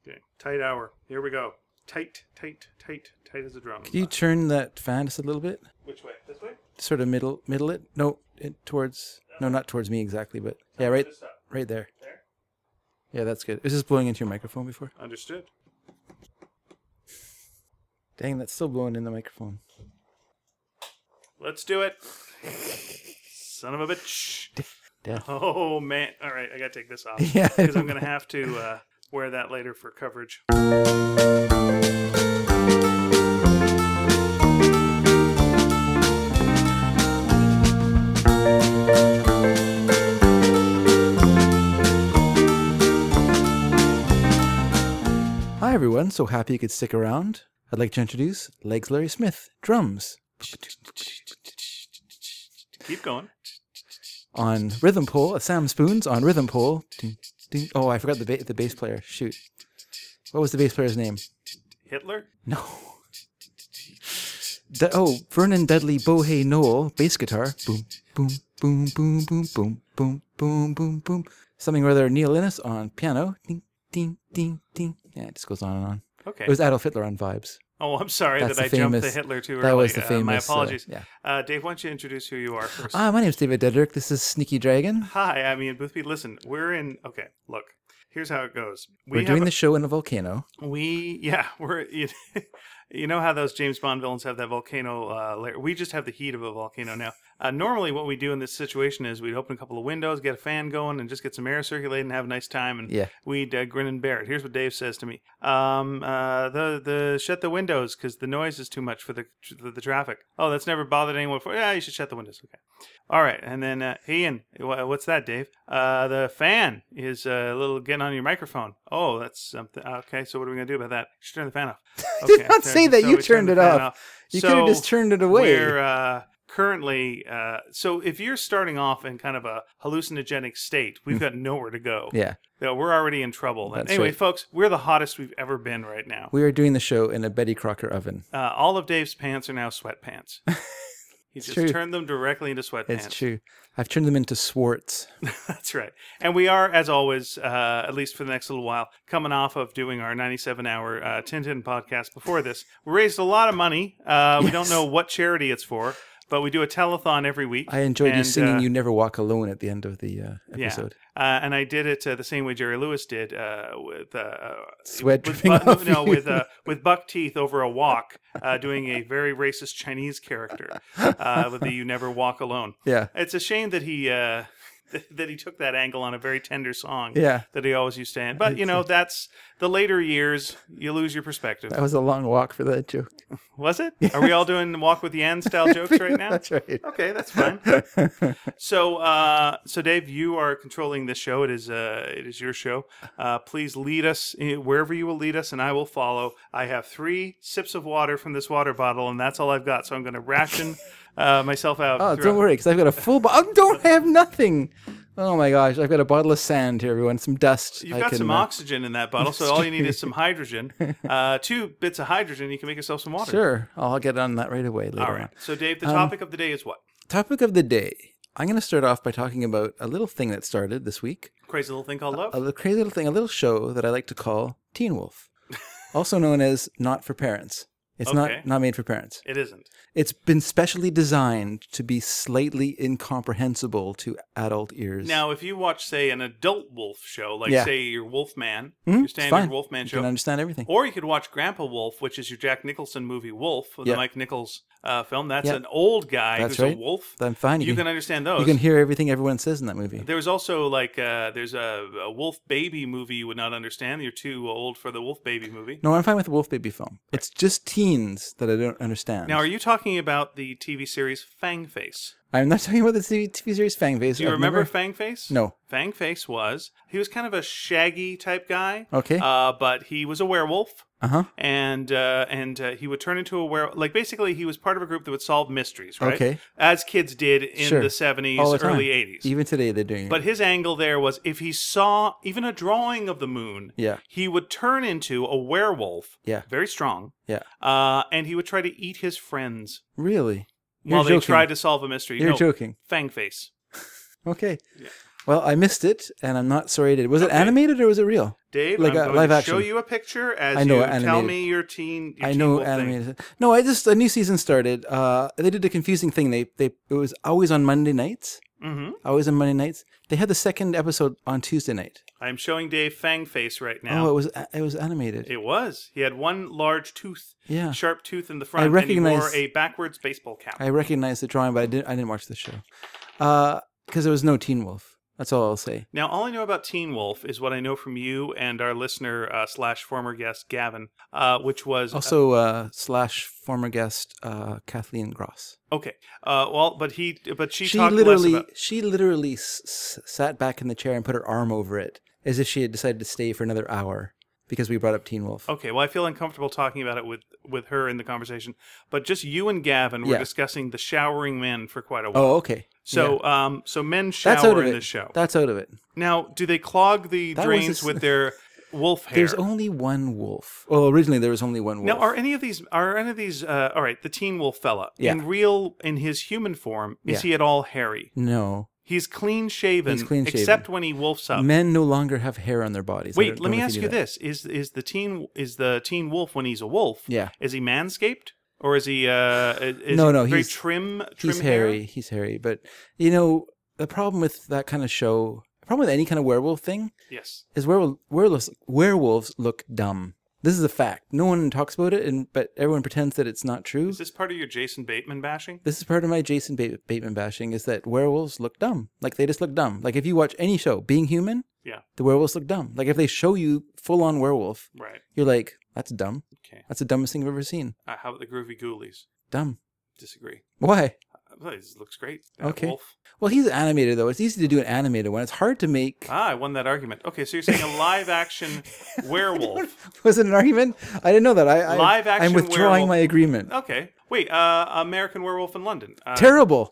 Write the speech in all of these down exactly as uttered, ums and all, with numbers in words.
Okay, tight hour. Here we go. Tight, tight, tight, tight as a drum. Can you turn that fan just a little bit? Which way? This way? Sort of middle, middle it. No, it towards. No, not towards me exactly, but yeah, right, right there. There? Yeah, that's good. Is this blowing into your microphone before? Understood. Dang, that's still blowing in the microphone. Let's do it. Son of a bitch. Yeah. Oh, man. All right, I got to take this off. Yeah. Because I'm going to have to uh, wear that later for coverage. Hi, everyone. So happy you could stick around. I'd like to introduce Legs Larry Smith, drums. Keep going. On rhythm pole, Sam Spoons on rhythm pole. Ding, ding. Oh, I forgot the ba- the bass player. Shoot. What was the bass player's name? Hitler? No. D- oh, Vernon Dudley Bohey Noel, bass guitar. Boom, boom, boom, boom, boom, boom, boom, boom, boom, boom. Something or other Neil Innes on piano. Ding, ding, ding, ding. Yeah, it just goes on and on. Okay. It was Adolf Hitler on vibes. Oh, I'm sorry That's that I the jumped famous- the Hitler too early. That was the Uh, famous. my uh, apologies. yeah. Uh, Dave, why don't you introduce who you are first? Ah, my name's David Dedrick. This is Sneaky Dragon. Hi, I'm Ian Boothby. Listen, we're in... Okay, look. Here's how it goes. We We're have doing a- the show in a volcano. We... Yeah, we're... You, you know how those James Bond villains have that volcano uh, layer? We just have the heat of a volcano now. Uh, normally, what we do in this situation is we'd open a couple of windows, get a fan going, and just get some air circulating and have a nice time, and Yeah. we'd uh, grin and bear it. Here's what Dave says to me: um, uh, "The the shut the windows because the noise is too much for the for the traffic." Oh, that's never bothered anyone before. Yeah, you should shut the windows. Okay. All right, and then uh, hey, Ian, wh- what's that, Dave? Uh, the fan is uh, a little getting on your microphone. Oh, that's something. Okay, so what are we gonna do about that? You should turn the fan off. I did Okay, not so- say that so you we turn turned the it fan off. You could have So just turned it away. We're uh, currently uh, so if you're starting off in kind of a hallucinogenic state, we've got nowhere to go. Yeah. So we're already in trouble. That's anyway, right. folks, we're the hottest we've ever been right now. We are doing the show in a Betty Crocker oven. Uh, all of Dave's pants are now sweatpants. He It's just true. turned them directly into sweatpants. It's true. I've turned them into Swartz. That's right. And we are, as always, uh, at least for the next little while, coming off of doing our ninety-seven hour uh, Tintin podcast before this. We raised a lot of money. Uh, We don't Yes. know what charity it's for, but we do a telethon every week. I enjoyed you And, singing uh, You Never Walk Alone at the end of the uh, episode. Uh, and I did it uh, the same way Jerry Lewis did, uh, with uh, Sweat with dripping bu- off no, you. with uh, with buck teeth over a walk, uh, doing a very racist Chinese character uh, with the "You Never Walk Alone." Yeah. It's a shame that he uh, that he took that angle on a very tender song. Yeah. that he always used to end. But you know, that's the later years. You lose your perspective. That was a long walk for that joke. Was it? Are we all doing walk with Yan style jokes right now? That's right. Okay, that's fine. So, uh, so Dave, you are controlling this show. It is, uh, it is your show. Uh, please lead us eh, wherever you will lead us, and I will follow. I have three sips of water from this water bottle, and that's all I've got. So I'm going to ration uh, myself out. Oh, throughout- don't worry, because I've got a full bottle. I don't have nothing. Oh my gosh, I've got a bottle of sand here, everyone. Some dust. You've I got can, some uh, oxygen in that bottle, so all you need is some hydrogen. Uh, two bits of hydrogen, you can make yourself some water. Sure, I'll get on that right away later All right. on. So, Dave, the Um, topic of the day is what? Topic of the day. I'm going to start off by talking about a little thing that started this week. Crazy little thing called love? A little crazy little thing, a little show that I like to call Teen Wolf, also known as Not for Parents. It's Okay. not not made for parents. It isn't. It's been specially designed to be slightly incomprehensible to adult ears. Now, if you watch, say, an adult wolf show, like, Yeah. say, your Wolfman, Mhm, your it's standard fine. Wolfman you show, can understand everything. or you could watch Grandpa Wolf, which is your Jack Nicholson movie Wolf, the Yeah. Mike Nichols uh, film. That's Yeah. an old guy That's who's right. a wolf. I'm fine. You You, can can, understand those. you can hear everything everyone says in that movie. There was also, like, uh, there's a, a Wolf Baby movie you would not understand. You're too old for the Wolf Baby movie. No, I'm fine with the Wolf Baby film. It's just teens that I don't understand. Now, are you talking about the T V series Fang Face? I'm not talking about the T V, T V series Fang Face. Do you I've remember never- Fang Face? No. Fang Face was, he was kind of a shaggy type guy. Okay. Uh, but he was a werewolf. Uh huh. And uh, and uh, he would turn into a werewolf. Like, basically, he was part of a group that would solve mysteries, right? Okay. As kids did in Sure. the seventies, All the time. early eighties. Even today, they're doing But it. his angle there was if he saw even a drawing of the moon, Yeah. he would turn into a werewolf, Yeah. very strong, Yeah. uh, and he would try to eat his friends Really? You're while they joking. tried to solve a mystery. You're no, joking. Fang Face. Okay. Well, I missed it, and I'm not sorry I did. Was it Okay. animated or was it real? Dave, Like I'm a going live to action. show you a picture as I know you animated. tell me your teen. Your I teen know wolf thing. animated. No, I just a new season started. Uh, they did a confusing thing. They they it was always on Monday nights. Mm-hmm. Always on Monday nights. They had the second episode on Tuesday night. I'm showing Dave Fang Face right now. Oh, it was it was animated. It was. He had one large tooth, Yeah. sharp tooth in the front, I and he wore recognize- a backwards baseball cap. I recognize the drawing, but I didn't I didn't watch the show. Uh, because there was no Teen Wolf. That's all I'll say. Now, all I know about Teen Wolf is what I know from you and our listener uh, slash former guest Gavin, uh, which was Also, uh, slash former guest uh, Kathleen Gross. uh, okay. Uh, well, but he, but she, She talked literally, less about. she literally s- s- sat back in the chair and put her arm over it, as if she had decided to stay for another hour because we brought up Teen Wolf. Okay, well, I feel uncomfortable talking about it with with her in the conversation, but just you and Gavin were Yeah. discussing the showering men for quite a while. Oh, okay. So, Yeah. um, so men That's out shower of in it. this show. That's out of it. Now, do they clog the That was a drains s- with their wolf hair? There's only one wolf. Well, originally there was only one wolf. Now, are any of these are any of these? Uh, all right, the Teen Wolf fella Yeah. in real in his human form, is Yeah. he at all hairy? No. He's clean shaven, He's clean shaven. except when he wolfs up. Men no longer have hair on their bodies. I Wait, don't let me know if ask knew you that. this: is is the teen is the teen wolf when he's a wolf? Yeah. Is he manscaped or is he? Uh, is No, he no, very he's- trim. Trim He's hair? hairy. He's hairy. But, you know, the problem with that kind of show, the problem with any kind of werewolf thing Yes. is werewolf, werewolves, werewolves look dumb. This is a fact. No one talks about it, and but everyone pretends that it's not true. Is this part of your Jason Bateman bashing? This is part of my Jason Bate- Bateman bashing, is that werewolves look dumb. Like, they just look dumb. Like, if you watch any show, Being Human, Yeah. the werewolves look dumb. Like, if they show you full-on werewolf, Right. you're like, that's dumb. Okay. That's the dumbest thing I've ever seen. Uh, how about the Groovy Ghoulies? Dumb. Disagree. Why? Uh, This looks great. That Okay. Wolf. Well, he's animated, though. It's easy to do an animated one. It's hard to make... Ah, I won that argument. Okay, so you're saying a live action werewolf. Was it an argument? I didn't know that. I, I, Live action I'm withdrawing werewolf. my agreement. Okay. Wait, uh, American Werewolf in London. Uh, Terrible.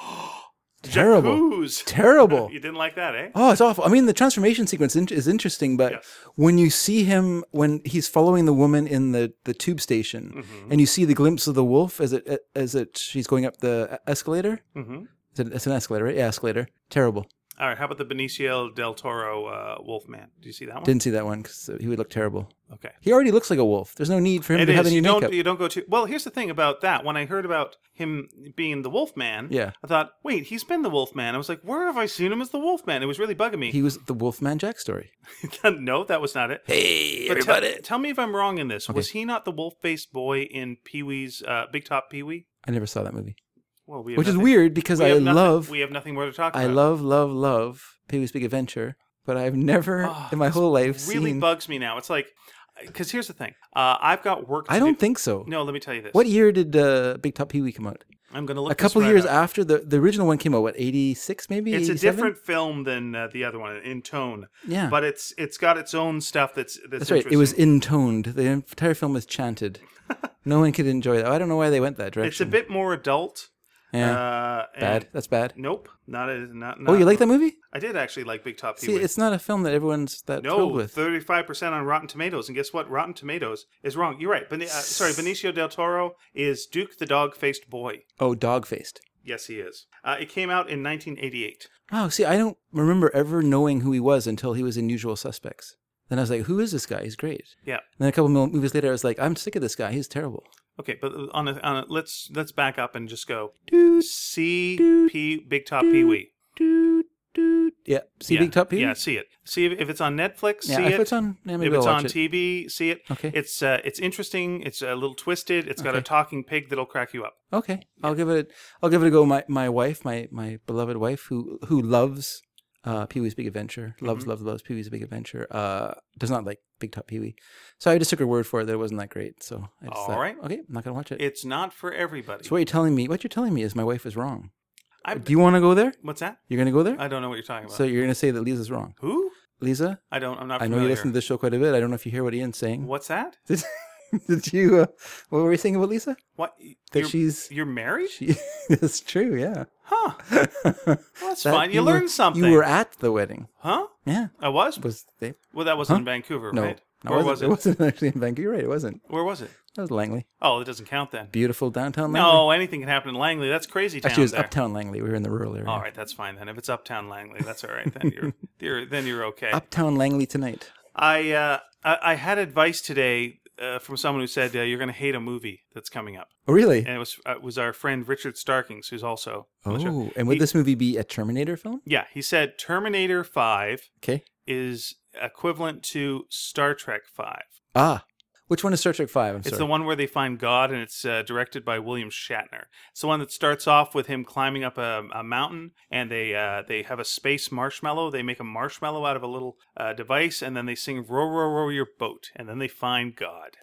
Terrible. Jacuz. Terrible. You didn't like that, eh? Oh, it's awful. I mean, the transformation sequence in- is interesting, but Yes. when you see him, when he's following the woman in the, the tube station, Mm-hmm. and you see the glimpse of the wolf as it as it she's going up the escalator. Mm-hmm. It's an, it's an escalator, right? Yeah, escalator. Terrible. All right, how about the Benicio del Toro uh, Wolfman? Do you see that one? Didn't see that one because he would look terrible. Okay. He already looks like a wolf. There's no need for him It to have is. any You makeup. don't, you don't go to... Well, here's the thing about that. When I heard about him being the Wolfman, Yeah. I thought, wait, he's been the Wolfman. I was like, where have I seen him as the Wolfman? It was really bugging me. He was the Wolfman Jack story. No, that was not it. Hey, But tell, tell me if I'm wrong in this. Was he not the wolf-faced boy in Pee-wee's uh, Big Top Pee-wee? I never saw that movie, Well, we have which is nothing- weird because we I have nothing- love, We have nothing more to talk I about. love, love, love Pee-wee's Big Adventure, but I've never Oh, in my whole life really seen. bugs me now. It's like, because here's the thing. Uh, I've got work to I don't do. think so. No, let me tell you this. What year did uh, Big Top Pee-wee come out? I'm going to look A couple this right years up. after the the original one came out. What, eighty-six maybe? It's a eighty-seven? different film than uh, the other one in tone. Yeah. But it's it's got its own stuff that's that's, That's right. It was interesting. intoned. The entire film was chanted. No one could enjoy that. I don't know why they went that direction. It's a bit more adult. yeah. Uh, and- bad. That's bad. Nope. Not a, not, not. Oh, you like that movie? I did actually like Big Top See, Pee-wee. it's not a film that everyone's that thrilled No, with. thirty-five percent on Rotten Tomatoes, and guess what? Rotten Tomatoes is wrong. You're right. Beni- uh, sorry, Benicio del Toro is Duke the dog-faced boy. Oh, dog-faced. Yes, he is. Uh, it came out in nineteen eighty-eight. Oh, see, I don't remember ever knowing who he was until he was in Usual Suspects. Then I was like, who is this guy? He's great. Yeah. And then a couple mo- movies later, I was like, I'm sick of this guy. He's terrible. Okay, but on a, on a, let's let's back up and just go. Doot, See Doot. P Big Top Pee-wee. doot, doot. Yeah. See yeah. Big Top Pee? Yeah, see it. See if, if it's on Netflix. Yeah, see if it. it's on, yeah, maybe if it's I'll watch on it. T V, see it. Okay. It's uh, it's interesting. It's a little twisted. It's got a Okay. talking pig that'll crack you up. Okay, I'll give it. I'll give it a go. My my wife, my my beloved wife, who who loves uh, Pee Wee's Big Adventure, loves Mm-hmm. loves loves Pee Wee's Big Adventure. Uh, does not like Big Top Pee Wee, so I just took her word for it that it wasn't that great. So I just All thought, right. okay, I'm not gonna watch it. It's not for everybody. So what you're telling me, what you're telling me is my wife is wrong. I, Do you want to go there? what's that? You're gonna go there? I don't know what you're talking about. So you're gonna say that Lisa's wrong. Who? Lisa, I don't. I'm not. I know Familiar. you listen to this show quite a bit. I don't know if you hear what Ian's saying. What's that? Did, did you? Uh, what were you saying about Lisa? What? That you're, she's. you're married? She, that's true. Yeah. Huh? Well, that's That- fine. You, were- learned something. You were at the wedding. Huh? Yeah. I was. Was they? Well, that wasn't Huh? in Vancouver, No. right? No, Where it was wasn't, it? it wasn't actually in Vancouver. You're right. It wasn't. Where was it? That was Langley. Oh, it doesn't count then. Beautiful downtown Langley. No, anything can happen in Langley. That's crazy town Actually, it was there. uptown Langley. We were in the rural area. All right, that's fine then. If it's uptown Langley, that's all right. Then you're, you're then you're okay. Uptown Langley tonight. I uh, I, I had advice today uh, from someone who said uh, you're going to hate a movie that's coming up, Oh, really? and it was uh, was our friend Richard Starkings, who's also on the show. Oh, and would He- this movie be a Terminator film? Yeah, he said Terminator Five Okay. is equivalent to Star Trek Five. Ah, which one is Star Trek Five? I'm It's sorry. the one where they find God, and it's uh, directed by William Shatner. It's the one that starts off with him climbing up a, a mountain, and they uh, they have a space marshmallow. They make a marshmallow out of a little uh, device, and then they sing "Row, row, row your boat," and then they find God.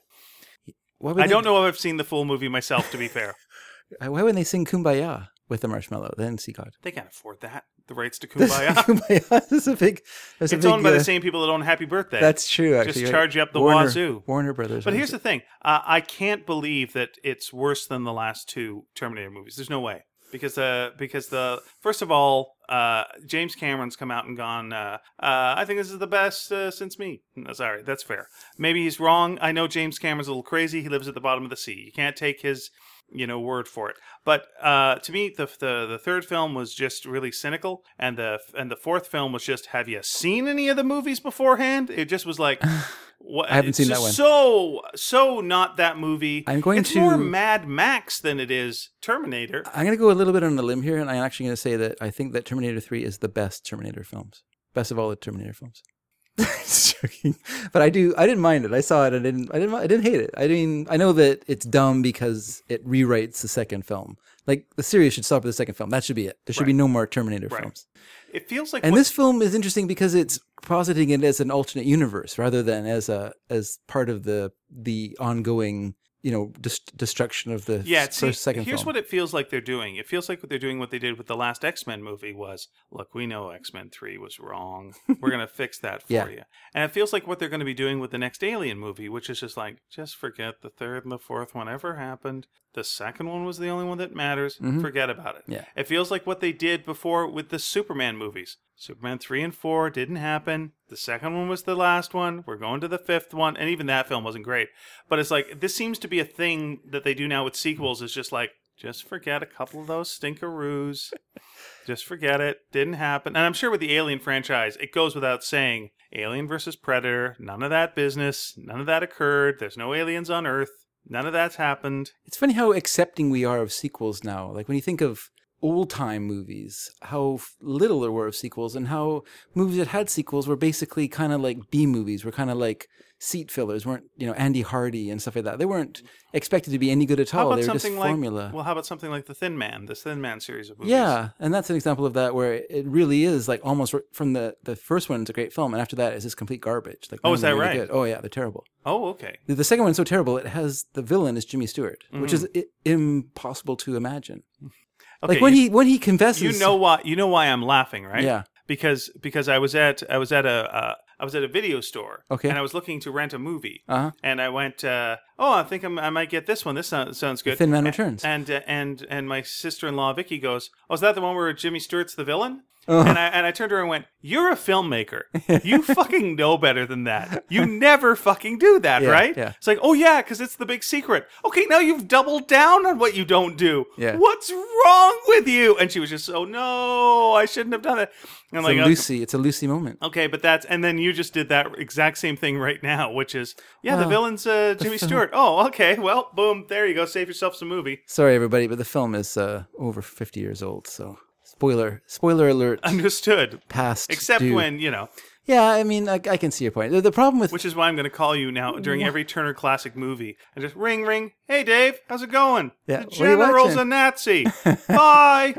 Why would I they- don't know if I've seen the full movie myself, to be fair. Why wouldn't they sing Kumbaya with the marshmallow? Then see God. They can't afford that. The rights to This- Kumbaya. Kumbaya. This is a big. That's It's a big, owned by uh, the same people that own Happy Birthday. That's true. Actually, Just right? charge you up the Warner, wazoo. Warner Brothers. But owns here's it. the thing. Uh, I can't believe that it's worse than the last two Terminator movies. There's no way. Because the because the first of all, uh, James Cameron's come out and gone. Uh, uh, I think this is the best uh, since me. No, sorry, that's fair. Maybe he's wrong. I know James Cameron's a little crazy. He lives at the bottom of the sea. You can't take his, you know, word for it. But uh, to me, the, the the third film was just really cynical, and the and the fourth film was just, have you seen any of the movies beforehand? It just was like. What, I haven't it's seen that just one. So so not that movie. I'm going it's to- more Mad Max than it is Terminator. I'm going to go a little bit on a limb here, and I'm actually going to say that I think that Terminator three is the best Terminator films. Best of all the Terminator films. Just joking. But I do. I didn't mind it. I saw it. I didn't. I didn't. I didn't hate it. I mean, I know that it's dumb because it rewrites the second film. Like the series should stop at the second film. That should be it. There should be Right. no more Terminator Right. films. It feels like And what- this film is interesting because it's positing it as an alternate universe rather than as a as part of the the ongoing, you know, dis- destruction of the yeah. s- See, first second here's film. what it feels like they're doing. It feels like what they're doing. What they did with the last X-Men movie was, look, we know X-Men three was wrong. We're gonna fix that for Yeah. you. And it feels like what they're going to be doing with the next Alien movie, which is just like, just forget the third and the fourth one ever happened. The second one was the only one that matters. Mhm. Forget about it. Yeah. It feels like what they did before with the Superman movies. Superman three and four didn't happen. The second one was the last one. We're going to the fifth one. And even that film wasn't great. But it's like, this seems to be a thing that they do now with sequels. Is just like, just forget a couple of those stinkeroos. Just forget it. Didn't happen. And I'm sure with the Alien franchise, it goes without saying, Alien versus Predator, none of that business. None of that occurred. There's no aliens on Earth. None of that's happened. It's funny how accepting we are of sequels now. Like when you think of old time movies, how f- little there were of sequels, and how movies that had sequels were basically kind of like B movies, were kind of like seat fillers, weren't, you know, Andy Hardy and stuff like that. They weren't expected to be any good at How all. about They were just something like formula. well? How about something like the Thin Man, the Thin Man series of movies? Yeah, and that's an example of that where it really is like almost r- from the the first one, it's a great film, and after that, it's just complete garbage. Like, Oh, none is of them that are really right? Good. Oh yeah, they're terrible. Oh, okay. The, the second one's so terrible. It has the villain is Jimmy Stewart, which is I- impossible to imagine. Okay. Like when you, he when he confesses, you know why you know why I'm laughing, right? Yeah. Because because I was at I was at a uh, I was at a video store. Okay. And I was looking to rent a movie. Uh huh. And I went, uh, oh, I think I'm, I might get this one. This sounds, sounds good. Thin Man A- Returns. And uh, and and my sister-in-law Vicky goes, oh, is that the one where Jimmy Stewart's the villain? Uh-huh. And I and I turned to her and went, you're a filmmaker. You fucking know better than that. You never fucking do that, Yeah, right? yeah. It's like, oh yeah, because it's the big secret. Okay, now you've doubled down on what you don't do. Yeah. What's wrong with you? And she was just, oh no, I shouldn't have done it. And I'm It's like, a okay. Lucy. It's a Lucy moment. Okay, but that's and then you just did that exact same thing right now, which is yeah, the Well, villain's uh, Jimmy film- Stewart. Oh, okay, well, boom, there you go. Save yourself some movie. Sorry, everybody, but the film is uh, over fifty years old. So spoiler, spoiler alert. Understood. Past. Except due. when you know, Yeah, I mean, I, I can see your point. The, the problem with which is why I'm going to call you now during every Turner Classic movie and just ring, ring. Hey, Dave, how's it going? Yeah, The what are you general's watching? a Nazi. Bye.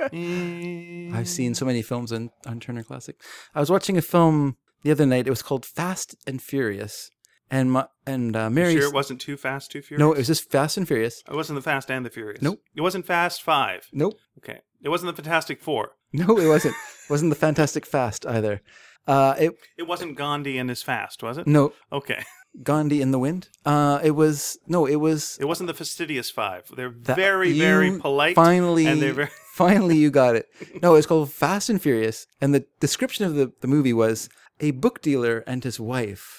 I've seen so many films on, on Turner Classic. I was watching a film the other night. It was called Fast and Furious, and my, and uh, Mary. Sure, it wasn't Too Fast, Too Furious. No, it was just Fast and Furious. It wasn't the Fast and the Furious. Nope. It wasn't Fast Five. Nope. Okay. It wasn't the Fantastic Four. No, it wasn't. It wasn't the Fantastic Fast either. Uh, it It wasn't Gandhi and his Fast, was it? no Okay. Gandhi in the Wind. Uh, it was no, it was It wasn't the Fastidious Five. They're that- very, you very polite. Finally, and they're very. finally, you got it. No, it's called Fast and Furious, and the description of the, the movie was a book dealer and his wife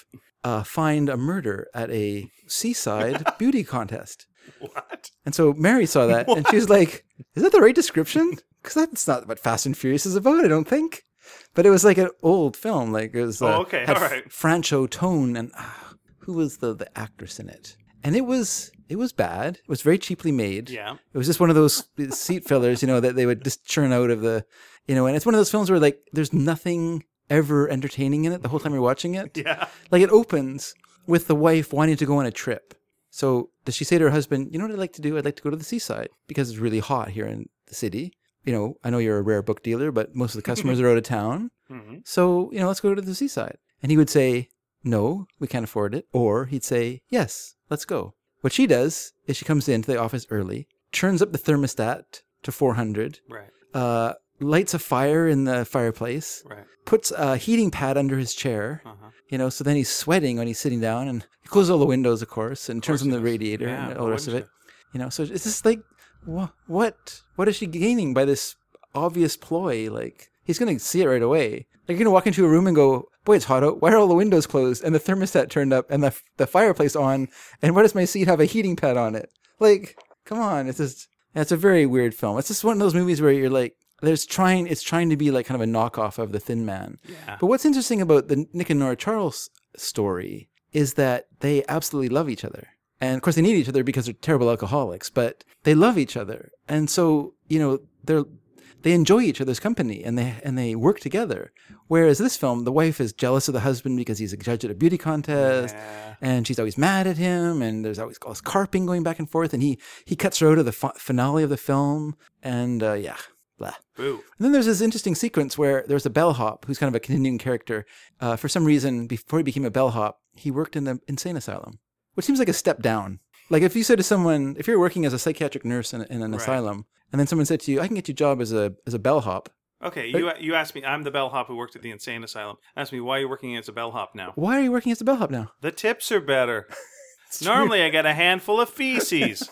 uh, find a murder at a seaside beauty contest. What? And so Mary saw that, and she was like, is that the right description? Because that's not what Fast and Furious is about, I don't think. But it was like an old film. Like it was uh, Oh, okay, had all right. Francho Tone, and uh, who was the, the actress in it? And it was it was bad. It was very cheaply made. Yeah. It was just one of those seat fillers, you know, that they would just churn out of the, you know, and it's one of those films where like there's nothing ever entertaining in it the whole time you're watching it. Yeah. Like it opens with the wife wanting to go on a trip. So does she say to her husband, you know what I'd like to do? I'd like to go to the seaside because it's really hot here in the city. You know, I know you're a rare book dealer, but most of the customers are out of town. Mm-hmm. So, you know, let's go to the seaside. And he would say, no, we can't afford it. Or he'd say, yes, let's go. What she does is she comes into the office early, turns up the thermostat to four hundred, Right. uh, lights a fire in the fireplace, Right. puts a heating pad under his chair, Uh-huh. you know, so then he's sweating when he's sitting down, and he closes all the windows, of course, and turns course on the he does. radiator Yeah, and all why the rest of wouldn't it. You know, so it's just like, wha- what? What is she gaining by this obvious ploy? Like, he's going to see it right away. Like, you're going to walk into a room and go, boy, it's hot out. Why are all the windows closed and the thermostat turned up and the the fireplace on? And why does my seat have a heating pad on it? Like, come on. It's just, it's a very weird film. It's just one of those movies where you're like, there's trying, it's trying to be like kind of a knockoff of The Thin Man. Yeah. But what's interesting about the Nick and Nora Charles story is that they absolutely love each other. And of course they need each other because they're terrible alcoholics, but they love each other. And so, you know, they're, they enjoy each other's company and they, and they work together. Whereas this film, the wife is jealous of the husband because he's a judge at a beauty contest. Yeah. And she's always mad at him, and there's always all this carping going back and forth, and he, he cuts her out of the fi- finale of the film, and uh, yeah, blah. Boo. And then there's this interesting sequence where there's a bellhop who's kind of a continuing character. Uh, for some reason, before he became a bellhop, he worked in the insane asylum, which seems like a step down. Like if you said to someone, if you're working as a psychiatric nurse in, in an Right. asylum, and then someone said to you, I can get you a job as a as a bellhop. Okay, you you asked me. I'm the bellhop who worked at the insane asylum. Ask me why you're working as a bellhop now. Why are you working as a bellhop now? The tips are better. Normally, I get a handful of feces.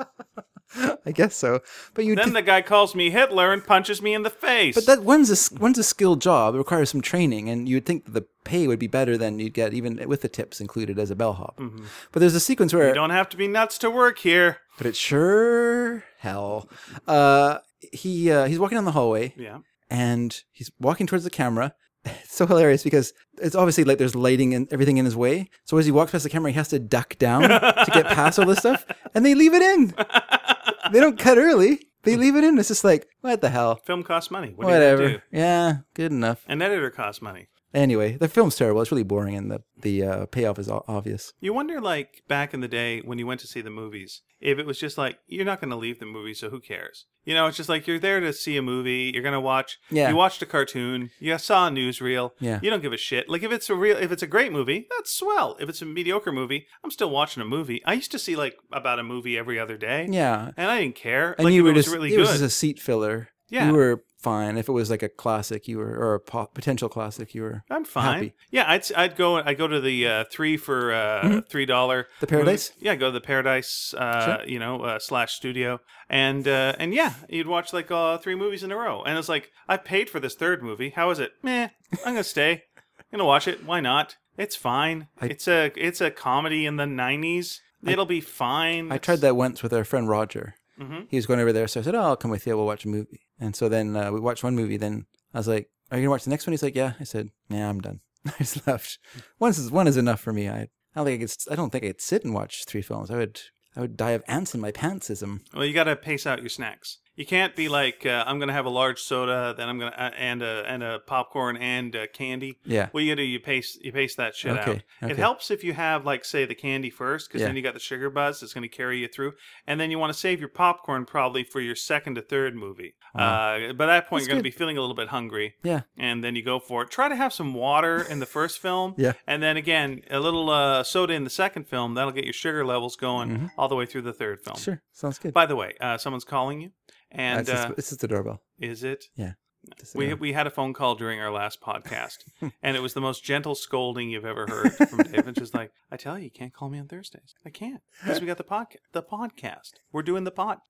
I guess so. But you Then the guy calls me Hitler and punches me in the face. But that one's a one's a skilled job. It requires some training, and you'd think that the pay would be better than you'd get even with the tips included as a bellhop. Mm-hmm. But there's a sequence where you don't have to be nuts to work here. but it's sure hell. Uh, he uh, he's walking down the hallway, Yeah. and he's walking towards the camera. It's so hilarious because it's obviously like there's lighting and everything in his way. So as he walks past the camera, he has to duck down to get past all this stuff, and they leave it in. They don't cut early. They leave it in. It's just like, what the hell? Film costs money. What Whatever. are you gonna do? Yeah, good enough. An editor costs money. Anyway, the film's terrible. It's really boring, and the the uh, payoff is o- obvious. You wonder, like, back in the day when you went to see the movies, if it was just like, you're not going to leave the movie, so who cares? You know, it's just like you're there to see a movie. You're going to watch. Yeah. You watched a cartoon. You saw a newsreel. Yeah. You don't give a shit. Like, if it's a real, if it's a great movie, that's swell. If it's a mediocre movie, I'm still watching a movie. I used to see, like, about a movie every other day. Yeah, And I didn't care. and like, you if were it was just really it good. was just a seat filler. Yeah. You were fine if it was like a classic. You were or a po- potential classic. You were. I'm fine. happy. Yeah, I'd I'd go I go to the uh, three for uh, three dollar The Paradise? Yeah, go to the Paradise, uh, Sure. you know, uh, slash studio, and uh, and yeah, you'd watch like uh, three movies in a row, and it's like I paid for this third movie. How is it? Meh. I'm gonna stay. I'm gonna watch it. Why not? It's fine. I- it's a it's a comedy in the nineties. It'll be fine. I tried that once with our friend Roger. Mm-hmm. He was going over there, so I said, "Oh, I'll come with you. We'll watch a movie." And so then uh, we watched one movie. Then I was like, "Are you gonna watch the next one?" He's like, "Yeah." I said, "Yeah, I'm done." I just left. One is one is enough for me. I, I don't think I could. I don't think I could sit and watch three films. I would. I would die of ants in my pantsism. Well, you got to pace out your snacks. You can't be like, uh, I'm going to have a large soda, then I'm going to, uh, and a, and a popcorn and uh, candy. Yeah. What you got to do, you pace, you pace that shit Okay, out. okay. It helps if you have, like, say, the candy first, because Yeah. then you got the sugar buzz that's going to carry you through. And then you want to save your popcorn probably for your second to third movie. Uh, by that point, That's you're going to good. be feeling a little bit hungry. Yeah. And then you go for it. Try to have some water in the first film. Yeah. And then again, a little uh, soda in the second film. That'll get your sugar levels going all the way through the third film. Mm-hmm. Sure. Sounds good. By the way, uh, someone's calling you. And That's just, uh, this is the doorbell. is it? Yeah. Just the We doorbell. we had a phone call during our last podcast, and it was the most gentle scolding you've ever heard from David. Just like, I tell you, you can't call me on Thursdays. I can't because we got the podcast. The podcast. We're doing the pod.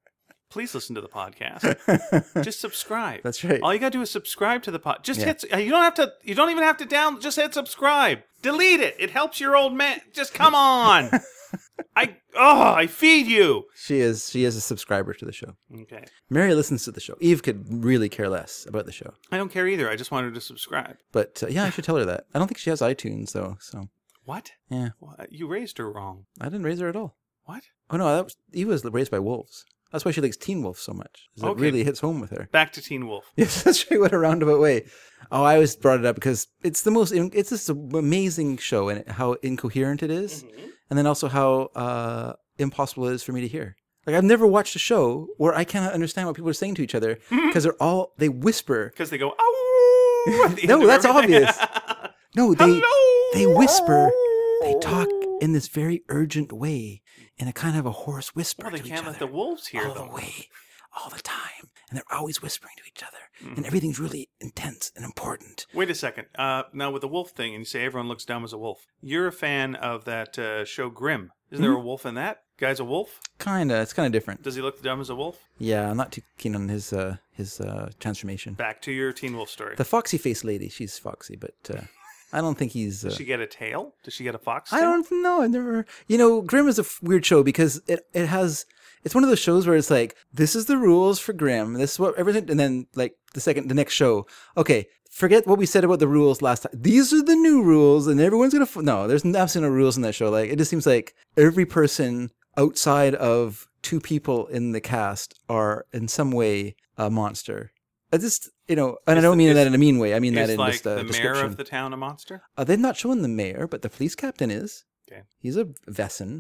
please listen to the podcast. Just subscribe. That's right. All you gotta do is subscribe to the pod. Just Yeah. hit. You don't have to. You don't even have to down. Just hit subscribe. Delete it. It helps your old man. Just come on. I oh I feed you. She is she is a subscriber to the show. Okay. Mary listens to the show. Eve could really care less about the show. I don't care either. I just want her to subscribe. But uh, yeah, I should tell her that. I don't think she has iTunes though. So What? yeah, What? You raised her wrong. I didn't raise her at all. What? Oh no, that was Eve was raised by wolves. That's why she likes Teen Wolf so much. 'Cause Okay. It really hits home with her. Back to Teen Wolf. Yes, that's right. What a roundabout way. Oh, I always brought it up because it's the most. It's just an amazing show and how incoherent it is. Mm-hmm. And then also how uh, impossible it is for me to hear. Like I've never watched a show where I cannot understand what people are saying to each other because they're all they whisper. Because they go, oh. at the No, end of that's everything. obvious. No, they Hello. they whisper. They talk in this very urgent way, in a kind of a hoarse whisper Well, they to each can't other let the wolves hear all them. the way, all the time, and they're always whispering to each other, Mm-hmm. and everything's really intense and important. Wait a second. Uh, now with the wolf thing, and you say everyone looks dumb as a wolf. You're a fan of that uh, show Grimm. Isn't there a wolf in that? Guy's a wolf? Kinda, it's kind of different. Does he look dumb as a wolf? Yeah, I'm not too keen on his uh, his uh, transformation. Back to your Teen Wolf story. The foxy face lady, she's foxy, but uh, I don't think he's. Uh, Does she get a tail? Does she get a fox I tail? don't know. I never. You know, Grimm is a f- weird show because it it has. It's one of those shows where it's like, this is the rules for Grimm. This is what everything, and then like the second, the next show. Okay, forget what we said about the rules last time. These are the new rules, and everyone's gonna. F- no, there's absolutely no rules in that show. Like it just seems like every person outside of two people in the cast are in some way a monster. I just, you know, and I Is don't the- mean is- that in a mean way. I mean that Is in like just a the mayor description. of the town a monster? Uh, they've not shown the mayor, but the police captain is. Okay. He's a Vesson.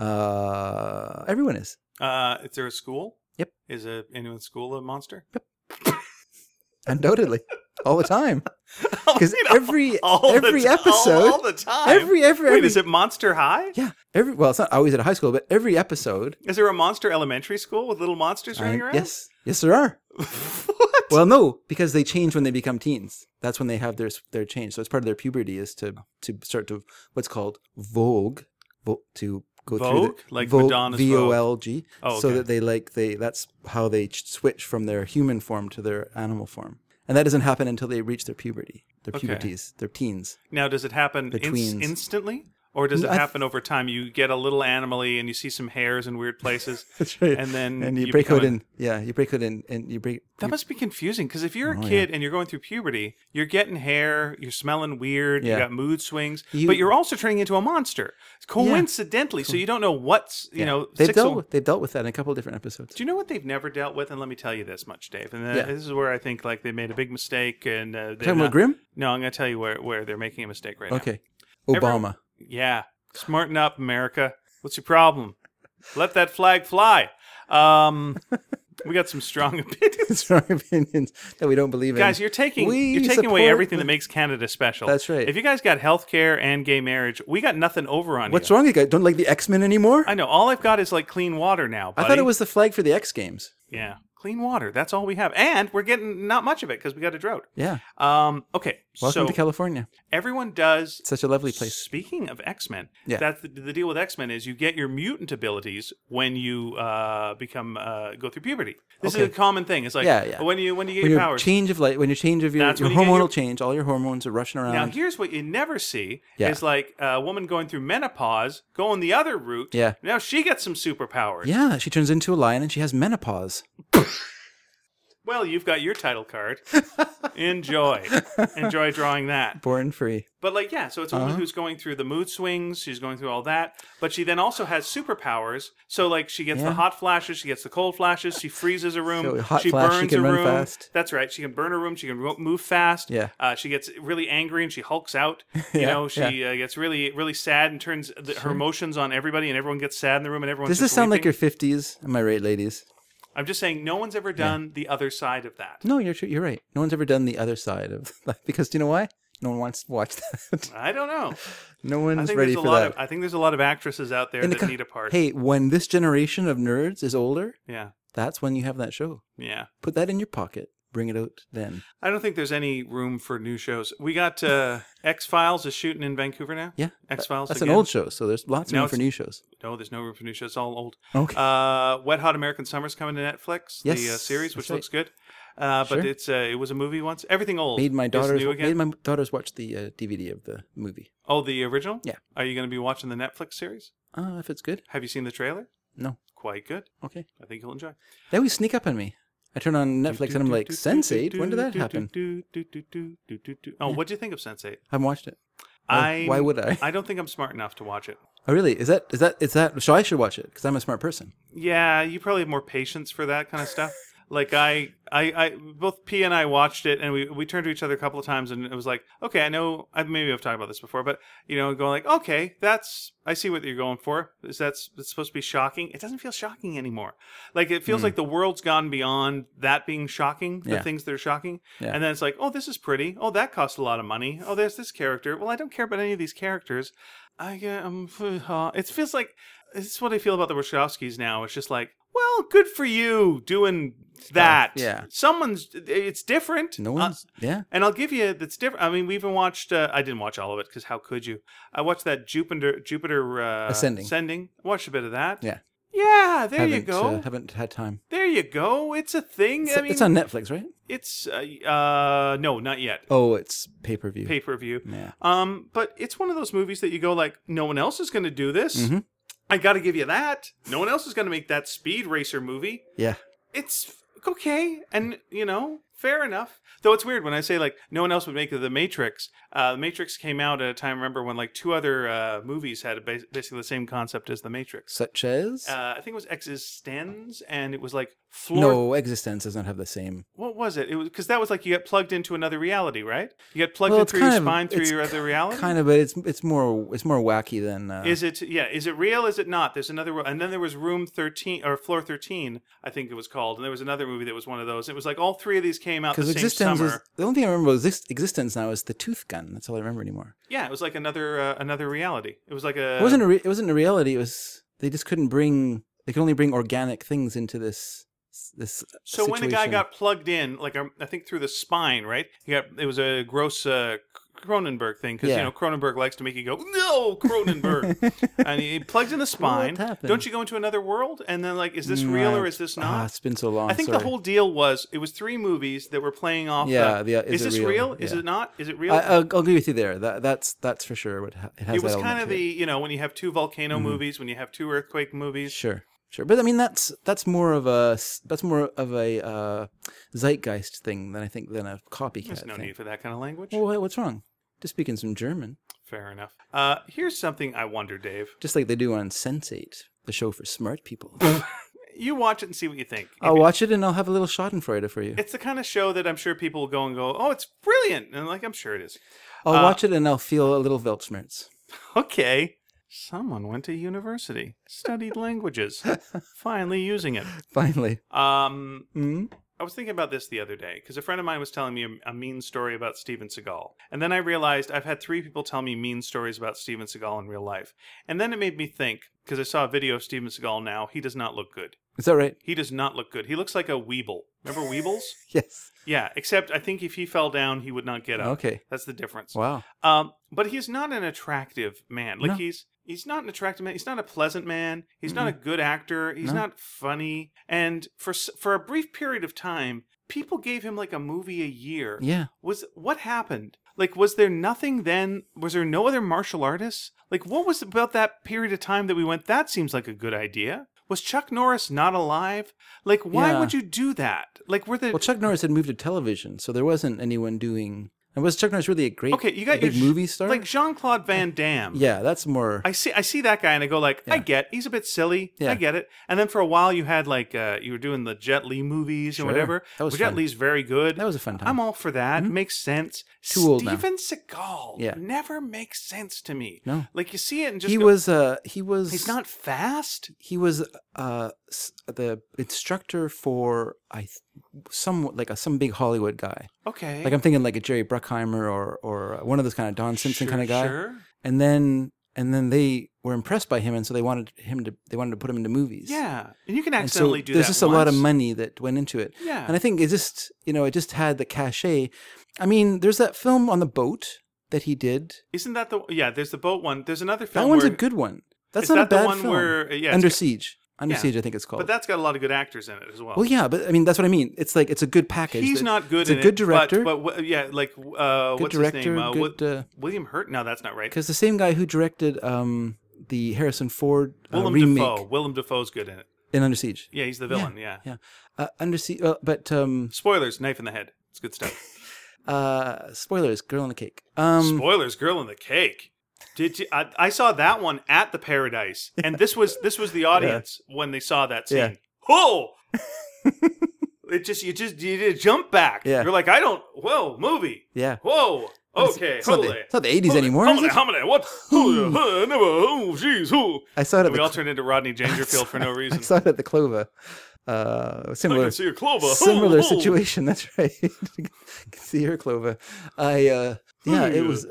Uh, everyone is. Uh, is there a school? Yep. Is a anyone's school a monster? Undoubtedly. All the time. Because You know, every all the every ti- episode, all, all the time. every every Wait, every is it Monster High? yeah, every well, it's not always at a high school, but every episode. Is there a Monster Elementary School with little monsters running I- around? yes, yes, there are. What? Well, no, because they change when they become teens. That's when they have their their change. So it's part of their puberty is to to start to what's called vogue, vo- to go through Vogue? the Like vogue, Madonna's V O Vogue. L G. Oh, So okay. that they like they that's how they ch- switch from their human form to their animal form, and that doesn't happen until they reach their puberty, their Okay. puberties, their teens. Now, does it happen The ins- tweens. instantly? Or does it I th- happen over time? You get a little animally and you see some hairs in weird places. That's right. And then and you, you break out become a- in yeah, you break out in and you break. That you- must be confusing because if you're a Oh, kid and you're going through puberty, you're getting hair, you're smelling weird, you Yeah. got mood swings, You- but you're also turning into a monster. Coincidentally, so you don't know what's, you yeah. know, they've six dealt o- with, they've dealt with that in a couple of different episodes. Do you know what they've never dealt with? And let me tell you this much, Dave. And uh, Yeah. this is where I think like they made a big mistake. And uh, they're Talking about not- Grimm? No, I'm going to tell you where, where they're making a mistake right now. Okay, Obama. Yeah. Smarten up, America. What's your problem? Let that flag fly. Um, we got some strong opinions. Strong opinions that we don't believe in. Guys, you're taking We you're taking away support everything the- that makes Canada special. That's right. If you guys got health care and gay marriage, we got nothing over on What's you. wrong? You guys don't like the X Men anymore? I know. All I've got is like clean water now, buddy. I thought it was the flag for the X Games. Yeah. Clean water. That's all we have. And we're getting not much of it because we got a drought. Yeah. Um, okay. Welcome so to California. everyone does Such a lovely place. Speaking of X-Men, Yeah. that's the, the deal with X-Men is you get your mutant abilities when you uh, become uh, go through puberty. This Okay. is a common thing. It's like Yeah, yeah. when you when you get When your your powers. change of light, when your change of your, That's your when you get hormonal your- change, all your hormones are rushing around. Now here's what you never see Yeah. is like a woman going through menopause, going the other route. Yeah. Now she gets some superpowers. Yeah, she turns into a lion and she has menopause. Well, you've got your title card. Enjoy. Enjoy drawing that. Born free. But like, yeah, so it's a woman Uh-huh. who's going through the mood swings. She's going through all that, but she then also has superpowers. So like, she gets Yeah. the hot flashes, she gets the cold flashes. She freezes a room. So hot she flash, she burns can a run room. fast. That's right. She can burn a room. She can ro- move fast. Yeah. Uh, she gets really angry and she hulks out. You Yeah, know, she uh, gets really, really sad and turns the, her emotions on everybody, and everyone gets sad in the room, and everyone's Does just this sound like weeping. your fifties? Am I right, ladies? I'm just saying, no one's ever done the other side of that. No, you're true. You're right. No one's ever done the other side of that because do you know why? No one wants to watch that. I don't know. No I one's think ready there's a for lot that. of. I think there's a lot of actresses out there In the that co- need a part. Hey, when this generation of nerds is older, Yeah. that's when you have that show. Yeah. Put that in your pocket. bring it out then. I don't think there's any room for new shows. We got uh, X-Files is shooting in Vancouver now. Yeah. X-Files That's again. an old show, so there's lots of No, room for it's- new shows. No, there's no room for new shows. It's all old. Okay. Uh, Wet Hot American Summer's coming to Netflix. Yes, the uh, series, that's which right. looks good. Uh, but Sure. it's uh, it was a movie once. Everything old. Made my is daughters new again. made my daughters watch the uh, D V D of the movie. Oh, the original? Yeah. Are you going to be watching the Netflix series? Uh, if it's good. Have you seen the trailer? No. Quite good. Okay. I think you'll enjoy. They always sneak up on me. I turn on Netflix and I'm like, Sense eight? When did that happen? Oh, what'd you think of Sense eight? I haven't watched it. Why, I why would I? I don't think I'm smart enough to watch it. Oh, really? Is that is that is that? So I should watch it because I'm a smart person. Yeah, you probably have more patience for that kind of stuff. Like I, I, I, both P and I watched it, and we we turned to each other a couple of times, and it was like, okay, I know, I maybe I've talked about this before, but you know, going like, okay, that's, I see what you're going for. Is that's it's supposed to be shocking? It doesn't feel shocking anymore. Like it feels Mm. like the world's gone beyond that being shocking. The Yeah. things that are shocking, Yeah. and then it's like, oh, this is pretty. Oh, that cost a lot of money. Oh, there's this character. Well, I don't care about any of these characters. I um, uh, it feels like it's what I feel about the Wachowskis now. It's just like, well, good for you doing that. yeah. Someone's, it's different. No Uh, one's. yeah. and I'll give you that's different. I mean, we even watched. Uh, I didn't watch all of it because how could you? I watched that Jupiter Jupiter uh, Ascending. Ascending. I watched a bit of that. Yeah. Yeah, there you haven't go. uh, haven't had time. There you go. It's a thing. It's, I mean, it's on Netflix, right? it's uh, uh no, not yet. Oh, it's pay per view. Pay per view. Yeah. Um, but it's one of those movies that you go like, no one else is going to do this. Mhm. I got to give you that. No one else is going to make that Speed Racer movie. Yeah. It's okay, and you know, fair enough. Though it's weird when I say like no one else would make The Matrix. Uh, the Matrix came out at a time. Remember when like two other uh, movies had bas- basically the same concept as The Matrix. Such as. Uh, I think it was Existenz, and it was like floor. no, Existence does not have the same. What was it? It was because that was like you get plugged into another reality, right? You get plugged Well, in it's through your kind of- spine through it's your other reality. Kind of, but it's it's more it's more wacky than. Uh, Is it? Yeah. Is it real? Is it not? There's another, and then there was Room thirteen or Floor thirteen, I think it was called, and there was another movie that was one of those. It was like all three of these came out the Because same Existence summer. is the only thing I remember was Exist- Existence now is the tooth gun. That's all I remember anymore. Yeah, it was like another uh, another reality. It was like a. it wasn't a re- it wasn't a reality. It was they just couldn't bring they could only bring organic things into this this. So when a guy situation. got plugged in, like um, I think through the spine, right? He got it was a gross uh, Cronenberg thing because Yeah. you know Cronenberg likes to make you go no Cronenberg, and he plugs in the spine. happened? Don't you go into another world? And then like, is this Mm, real I- or is this Ah, not? it's been so long. I think sorry. the whole deal was it was three movies that were playing off. Yeah, the, the- is is it this real? real? Is Yeah. it not? Is it real? I, I'll, I'll agree with you there. That that's that's for sure. What ha- it has it was that kind element of to the it. you know when you have two volcano Mhm. movies, when you have two earthquake movies. Sure, sure. But I mean, that's that's more of a s- that's more of a uh, zeitgeist thing than I think than a copycat There's no thing. need for that kind of language. Well, wha- what's wrong? Just speaking some German, Fair enough. Uh, here's something I wonder, Dave. just like they do on Sense eight, the show for smart people. You watch it and see what you think. If I'll it- watch it and I'll have a little Schadenfreude for you. It's the kind of show that I'm sure people will go and go, "Oh, it's brilliant," and like I'm sure it is. I'll uh, watch it and I'll feel a little Weltschmerz. Okay. Someone went to university, studied languages, finally using it. Finally. Um, Mm? I was thinking about this the other day because a friend of mine was telling me a, a mean story about Steven Seagal. And then I realized I've had three people tell me mean stories about Steven Seagal in real life. And then it made me think, because I saw a video of Steven Seagal now, he does not look good. Is that right? He does not look good. He looks like a weeble. Remember weebles? Yes. Yeah, except I think if he fell down, he would not get up. Okay. That's the difference. Wow. Um, but he's not an attractive man. Like No. he's he's not an attractive man. He's not a pleasant man. He's not a good actor. He's No. not funny. And for s- for a brief period of time, people gave him like a movie a year. Yeah. Was what happened? Like, was there nothing then? Was there no other martial artists? Like, what was about that period of time that we went, that seems like a good idea? Was Chuck Norris not alive? Like, why Yeah. would you do that? Like, were the Well, Chuck Norris had moved to television, so there wasn't anyone doing. And was Chuck Norris really a great, okay? You got a big your movie star? like Jean Claude Van Damme. yeah, that's more. I see I see that guy and I go like, I Yeah. get he's a bit silly. Yeah. I get it. And then for a while you had like uh you were doing the Jet Li movies Sure. or whatever. That was Jet fun. Li's very good. That was a fun time. I'm all for that. Makes sense. Too old now. Steven Seagal Yeah. never makes sense to me. No. Like you see it and just he go, was. Uh, he was. he's not fast. He was uh s- the instructor for I th- some like a some big Hollywood guy. Okay. Like I'm thinking like a Jerry Bruckheimer or or one of those kind of Don Simpson Sure, kind of guy. Sure. And then and then they were impressed by him, and so they wanted him to they wanted to put him into movies. Yeah, and you can And so accidentally do there's that. just a lot of once. money that went into it. Yeah, And I think it just, you know, it just had the cachet. I mean, there's that film on the boat that he did. isn't that the? Yeah, there's the boat one. There's another film. That one's where, a good one. That's is not that a bad the one film. where yeah, it's Under got- Siege. Under Yeah. Siege, I think it's called. but that's got a lot of good actors in it as well. well, yeah, but I mean, that's what I mean. It's like, it's a good package. He's that- not good. It's a in good it, director. but, but wh- yeah, like uh, good what's director, his name? Uh, good... Wi- Uh, William Hurt? No, that's not right. Because the same guy who directed um, the Harrison Ford uh, Willem remake Dafoe. Willem Dafoe's good in it. in Under Siege. Yeah, he's the villain. Yeah. Yeah. Uh, Under Siege, uh, but um, Spoilers: Knife in the head. It's good stuff. uh, spoilers, Girl in the Cake. Um, Spoilers: Girl in the Cake. Did you? I, I saw that one at the Paradise, and this was this was the audience when they saw that scene. Yeah. Whoa! It just you just you did a jump back. Yeah. You're like, I don't. Whoa, movie. yeah. Whoa. Okay. It's not, Holy. the, it's not the eighties Holy, anymore, Holy, is it? holy, what? Holy, huh, never. Oh, jeez. Who? I saw it at We the all turned into Rodney Dangerfield for no I reason. saw it at the Clova. Uh, I similar, can see a clover. similar Oh, oh. situation. That's right. Can see her Clova. I uh, yeah, it was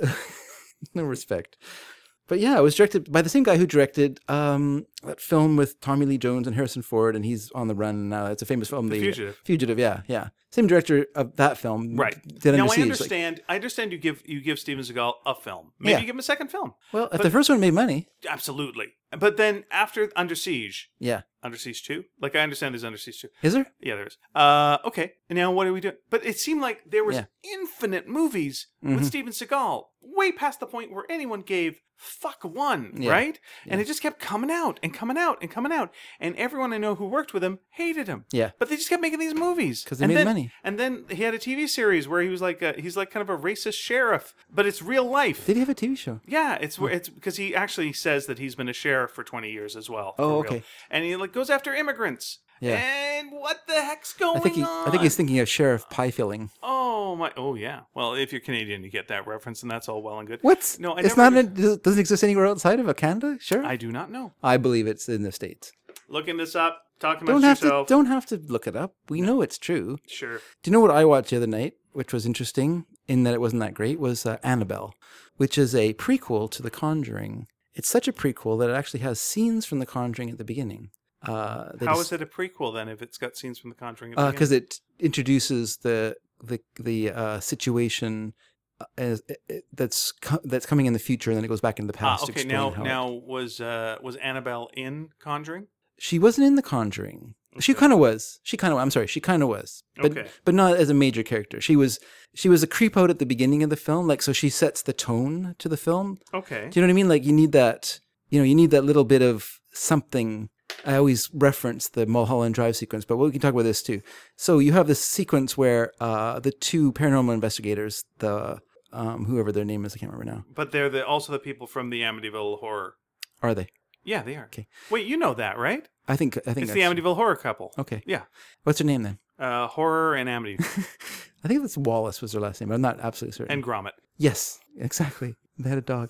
no respect. But yeah, it was directed by the same guy who directed um, that film with Tommy Lee Jones and Harrison Ford, and he's on the run now. It's a famous film, The The Fugitive. Fugitive, yeah, yeah. Same director of that film, Right. Did Now Under I Siege. Like, understand. I understand you give you give Steven Seagal a film. Maybe Yeah. you give him a second film. well, if but- the first one made money, Absolutely. But then after Under Siege, yeah. Under Siege two, like I understand there's Under Siege two. Is there? Yeah, there is. Uh, okay. And now what are we doing? But it seemed like there was Yeah. infinite movies Mhm. with Steven Seagal, way past the point where anyone gave fuck one, Yeah. right? And Yeah. it just kept coming out and coming out and coming out, and everyone I know who worked with him hated him. Yeah. But they just kept making these movies 'Cause they And made then- money. And then he had a T V series where he was like, a, he's like kind of a racist sheriff, but it's real life. Did he have a T V show? Yeah, it's where it's because he actually says that he's been a sheriff for twenty years as well. Oh, for real. okay. And he like goes after immigrants. Yeah. And what the heck's going I think he. on? I think he's thinking of Sheriff Pie Filling. Oh my! Oh yeah. Well, if you're Canadian, you get that reference, and that's all well and good. What? No, I it's never- not. In, doesn't exist anywhere outside of Canada. Sure. I I, do not know. believe it's in the States. Looking this up. Talking Don't about have yourself. to. Don't have to look it up. We know it's true. Sure. Do you know what I watched the other night, which was interesting in that it wasn't that great? Was uh, Annabelle, which is a prequel to The Conjuring. It's such a prequel that it actually has scenes from The Conjuring at the beginning. Uh, they How just- is it a prequel then? If it's got scenes from The Conjuring? at the because beginning? it introduces the the the uh, situation uh, as, uh, that's co- that's coming in the future, and then it goes back into the Ah, past. to okay. explain Now, how it- now was uh, was Annabelle in Conjuring? she wasn't in The Conjuring. She Okay. kind of was. She kind of. I'm sorry. She kind of was, but Okay. but not as a major character. She was. She was a creep out at the beginning of the film, like so. She sets the tone to the film. Okay. Do you know what I mean? Like you need that. You know, you need that little bit of something. I always reference the Mulholland Drive sequence, but we can talk about this too. So you have this sequence where uh, the two paranormal investigators, the um, whoever their name is, I can't remember now. But they're the, also the people from the Amityville Horror. Are they? Yeah, they are. Okay. Wait, you know that, right? I think. I think It's the that's- Amityville Horror couple. Okay. Yeah. What's her name then? Uh, horror and Amity I think that's Wallace was their last name, but I'm not absolutely certain. and Gromit. Yes, exactly. They had a dog.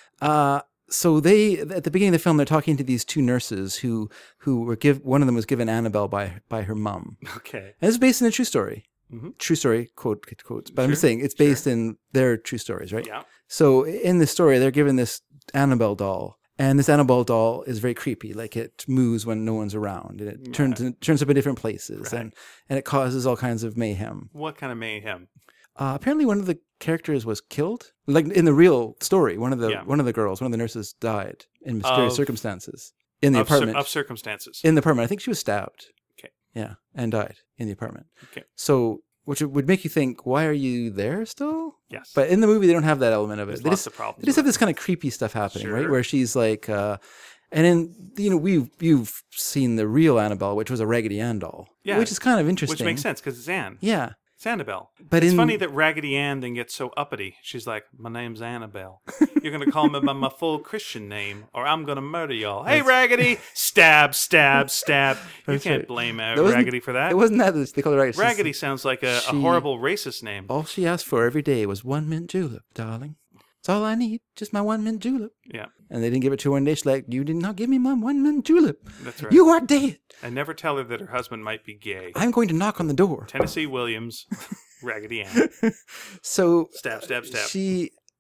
Uh, so they at the beginning of the film, they're talking to these two nurses who who were give one of them was given Annabelle by by her mum. Okay. And it's based in a true story. Mhm. True story, quote quotes. But I'm just Sure, saying it's based in their true stories, right? Yeah. So in this story, they're given this Annabelle doll. And this Annabelle doll is very creepy. Like it moves when no one's around, and it turns turns up in different places, Right. and, and it causes all kinds of mayhem. What kind of mayhem? Uh, apparently, one of the characters was killed. Like in the real story, one of the Yeah. one of the girls, one of the nurses, died in mysterious Of- circumstances in the of, cir- apartment. of circumstances. in the apartment, I think she was stabbed. Okay. Yeah, and died in the apartment. Okay. So, which would make you think, why are you there still? Yes. But in the movie, they don't have that element of it. There's They lots just, of problems. they just with have this kind of creepy stuff happening, right? Sure. Where she's like, uh, and then you know we've you've seen the real Annabelle, which was a Raggedy Ann doll, Yeah, which is kind of it. interesting. Which makes sense because it's Anne. Yeah, It's Annabelle. but It's in, funny that Raggedy Ann then gets so uppity. She's like, "My name's Annabelle. You're gonna call me by my full Christian name, or I'm gonna murder y'all." Hey, Raggedy! Stab, stab, stab. You That's can't right. blame uh, That wasn't- Raggedy for that. it wasn't that they called her Raggedy. She's- Raggedy sounds like a, a she- horrible racist name. All she asked for every day was one mint julep, darling. That's all I need, just my one mint julep. Yeah, And they didn't give it to her one day. She's like, you did not give me my one mint julep. that's right. You are dead. And never tell her that her husband might be gay. I'm going to knock on the door. Tennessee Williams, Raggedy Ann. So Stab, stab, stab. she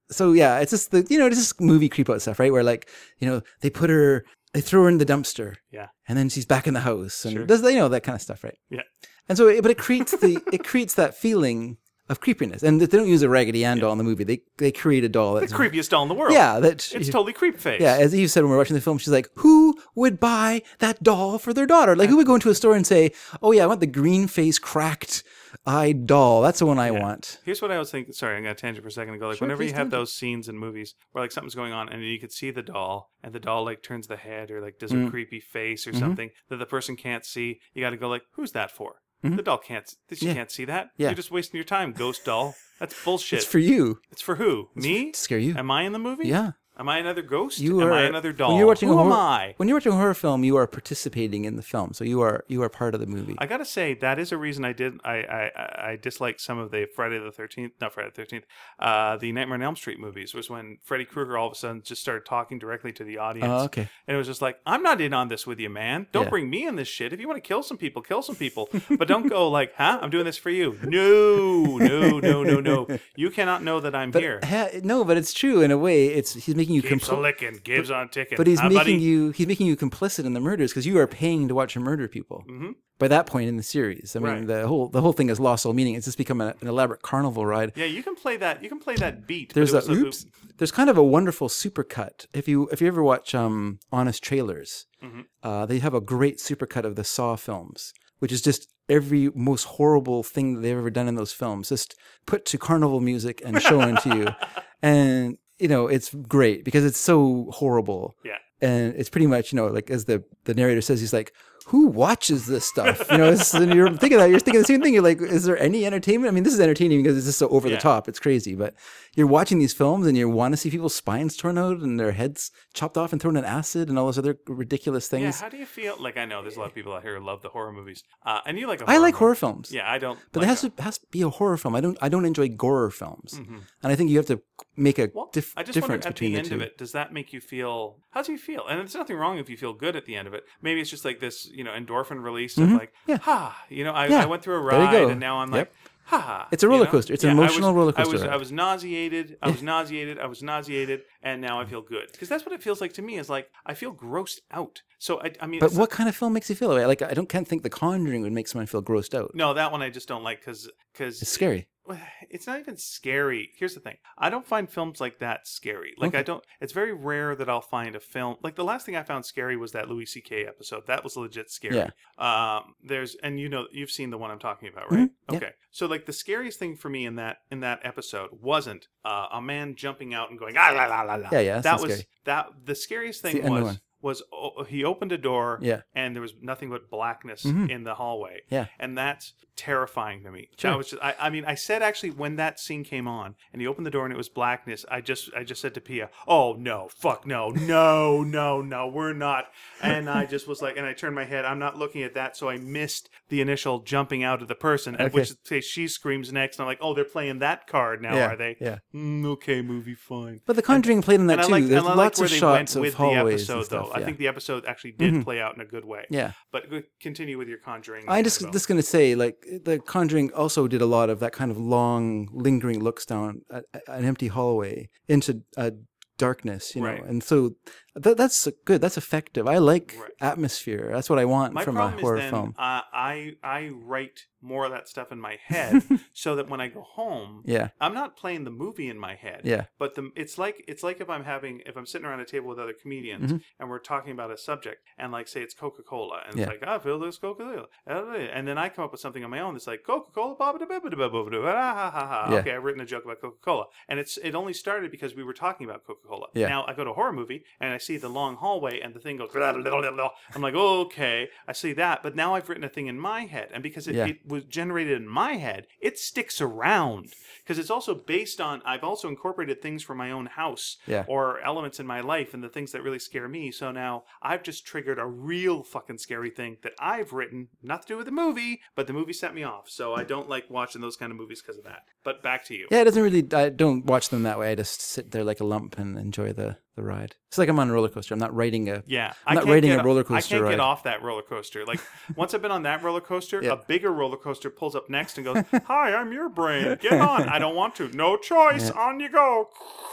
so yeah, it's just the you know it's just movie creep out stuff, right? Where like you know they put her, they throw her in the dumpster, Yeah. and then she's back in the house, and Sure. does you know that kind of stuff, right? Yeah. And so, it, but it creates the it creates that feeling of creepiness, and they don't use a Raggedy Ann doll in the movie. They they create a doll The that's creepiest doll in the world. yeah, that It's totally creep face. yeah. As Eve said when we were watching the film, she's like, "Who would buy that doll for their daughter? Like, who would go into a store and say, oh yeah, I want the green face cracked eyed doll. That's the one I want.'" Here's what I was thinking. Sorry, I'm going to tangent for a second ago. Like, Sure, whenever you please have tangent. those scenes in movies where like something's going on and you could see the doll and the doll like turns the head or like does a Mm. creepy face or Mhm. something that the person can't see, you got to go like, who's that for? The doll can't. She Yeah. can't see that. Yeah. You're just wasting your time, ghost doll. That's bullshit. It's for you. It's for who? Me? To scare you. Am I in the movie? Yeah. Am I another ghost? You am are I another doll? When you're watching Who a am horror, I? When you're watching a horror film, you are participating in the film. So you are you are part of the movie. I gotta say that is a reason I did I I, I dislike some of the Friday the thirteenth, not Friday the thirteenth, uh, the Nightmare on Elm Street movies. Was when Freddy Krueger all of a sudden just started talking directly to the audience. Oh, okay. And it was just like, I'm not in on this with you, man. Don't Yeah. bring me in this shit. If you want to kill some people, kill some people, but don't go like, huh? I'm doing this for you. No, no, no, no, no. You cannot know that I'm But here. ha, no, but it's true in a way. It's he's making you Keeps a compl- licking, gives on ticking. but he's Huh, making buddy? you he's making you complicit in the murders because you are paying to watch him murder people. Mhm. By that point in the series, I mean Right. the whole the whole thing has lost all meaning. It's just become a, an elaborate carnival ride. Yeah, you can play that. You can play that beat. but There's it a was oops. There's kind of a wonderful supercut. If you if you ever watch um Honest Trailers, Mhm. uh, they have a great supercut of the Saw films, which is just every most horrible thing that they've ever done in those films, just put to carnival music and shown to you, and you know it's great because it's so horrible. Yeah. And it's pretty much, you know, like as the, the narrator says, he's like, who watches this stuff? You know, it's, and you're thinking that, you're thinking the same thing. You're like, is there any entertainment? I mean, this is entertaining because it's just so over Yeah. the top. It's crazy. But you're watching these films and you want to see people's spines torn out and their heads chopped off and thrown in acid and all those other ridiculous Yeah, things. how do you feel? Like, I know there's a lot of people out here who love the horror movies. Uh, and you like a I horror like movie. horror films. Yeah, I don't. But like it has them. to has to be a horror film. I don't I don't enjoy gore films. Mhm. And I think you have to make a Well, dif- I just wonder difference at between the the, end two. of it, does that make you feel? How do you feel? And there's nothing wrong if you feel good at the end of it. Maybe it's just like this, you know, endorphin release of like, Mm-hmm. Yeah. ha, you know, I, Yeah. I went through a There you ride go. and now I'm Yep. like, ha. It's a you roller know? coaster. It's an Yeah, I emotional was- roller I coaster was, ride. I was nauseated. I was nauseated. I was nauseated, and now I feel good because that's what it feels like to me. Is like I feel grossed out. So I, I mean, But it's what kind of film makes you feel that way? Like I don't can't think The Conjuring would make someone feel grossed out. no, that one I just don't like because because It's scary. it's not even scary. Here's the thing. I don't find films like that scary. Like Okay. I don't it's very rare that I'll find a film like the last thing I found scary was that Louis C K episode. That was legit scary. Yeah. Um there's and you know you've seen the one I'm talking about, right? Mhm. Yeah. Okay. So like the scariest thing for me in that in that episode wasn't uh, a man jumping out and going ah la la la la. Yeah, yeah, that's That not was scary. that the scariest It's thing the end was one. was oh, he opened a door Yeah. and there was nothing but blackness Mhm. in the hallway. Yeah. And that's terrifying to me. Sure. That was just, I, I mean, I said actually when that scene came on and he opened the door and it was blackness, I just I just said to Pia, oh no, fuck no, no, no, no, we're not. And I just was like, and I turned my head, I'm not looking at that, so I missed the initial jumping out of the person, at Okay. which say she screams next. And I'm like, oh, they're playing that card now, Yeah, are they? yeah. Mm, okay, movie, fine. But The Conjuring played on that And I too. like, There's and I like lots where of they shots went of with the hallways episode, and stuff. though. I yeah. think the episode actually did Mhm. play out in a good way. Yeah. But go- continue with your Conjuring. I just Annabelle. just gonna say, like The Conjuring also did a lot of that kind of long, lingering looks down a, a- an empty hallway into uh, darkness, you know. Right. And so th- that's good. That's effective. I like Right. atmosphere. That's what I want My from a problem horror is then film. uh, I I write more of that stuff in my head so that when I go home, Yeah, I'm not playing the movie in my head. yeah, But the it's like it's like if I'm having if I'm sitting around a table with other comedians Mhm. and we're talking about a subject and like say it's Coca-Cola and Yeah. it's like I feel this Coca-Cola and then I come up with something on my own that's like Coca-Cola baba da baba da baba da ah, ha ha ha. Yeah. Okay, I've written a joke about Coca-Cola and it's it only started because we were talking about Coca-Cola. Yeah. Now I go to a horror movie and I see the long hallway and the thing goes I'm like okay I see that but now I've written a thing in my head and because it, Yeah. it was generated in my head it sticks around because it's also based on I've also incorporated things from my own house Yeah. or elements in my life and the things that really scare me. So now I've just triggered a real fucking scary thing that I've written, not to do with the movie, but the movie set me off. So I don't like watching those kind of movies because of that. But back to you. yeah. It doesn't really. I don't watch them that way. I just sit there like a lump and enjoy the the ride. It's like I'm on a roller coaster. I'm not riding a. Yeah, I'm not can't riding get- a roller I coaster can't ride. get off that roller coaster. Like once I've been on that roller coaster, Yeah. a bigger roller coaster pulls up next and goes, "Hi, I'm your brain. Get on." I don't want to. No choice. Yeah. On you go.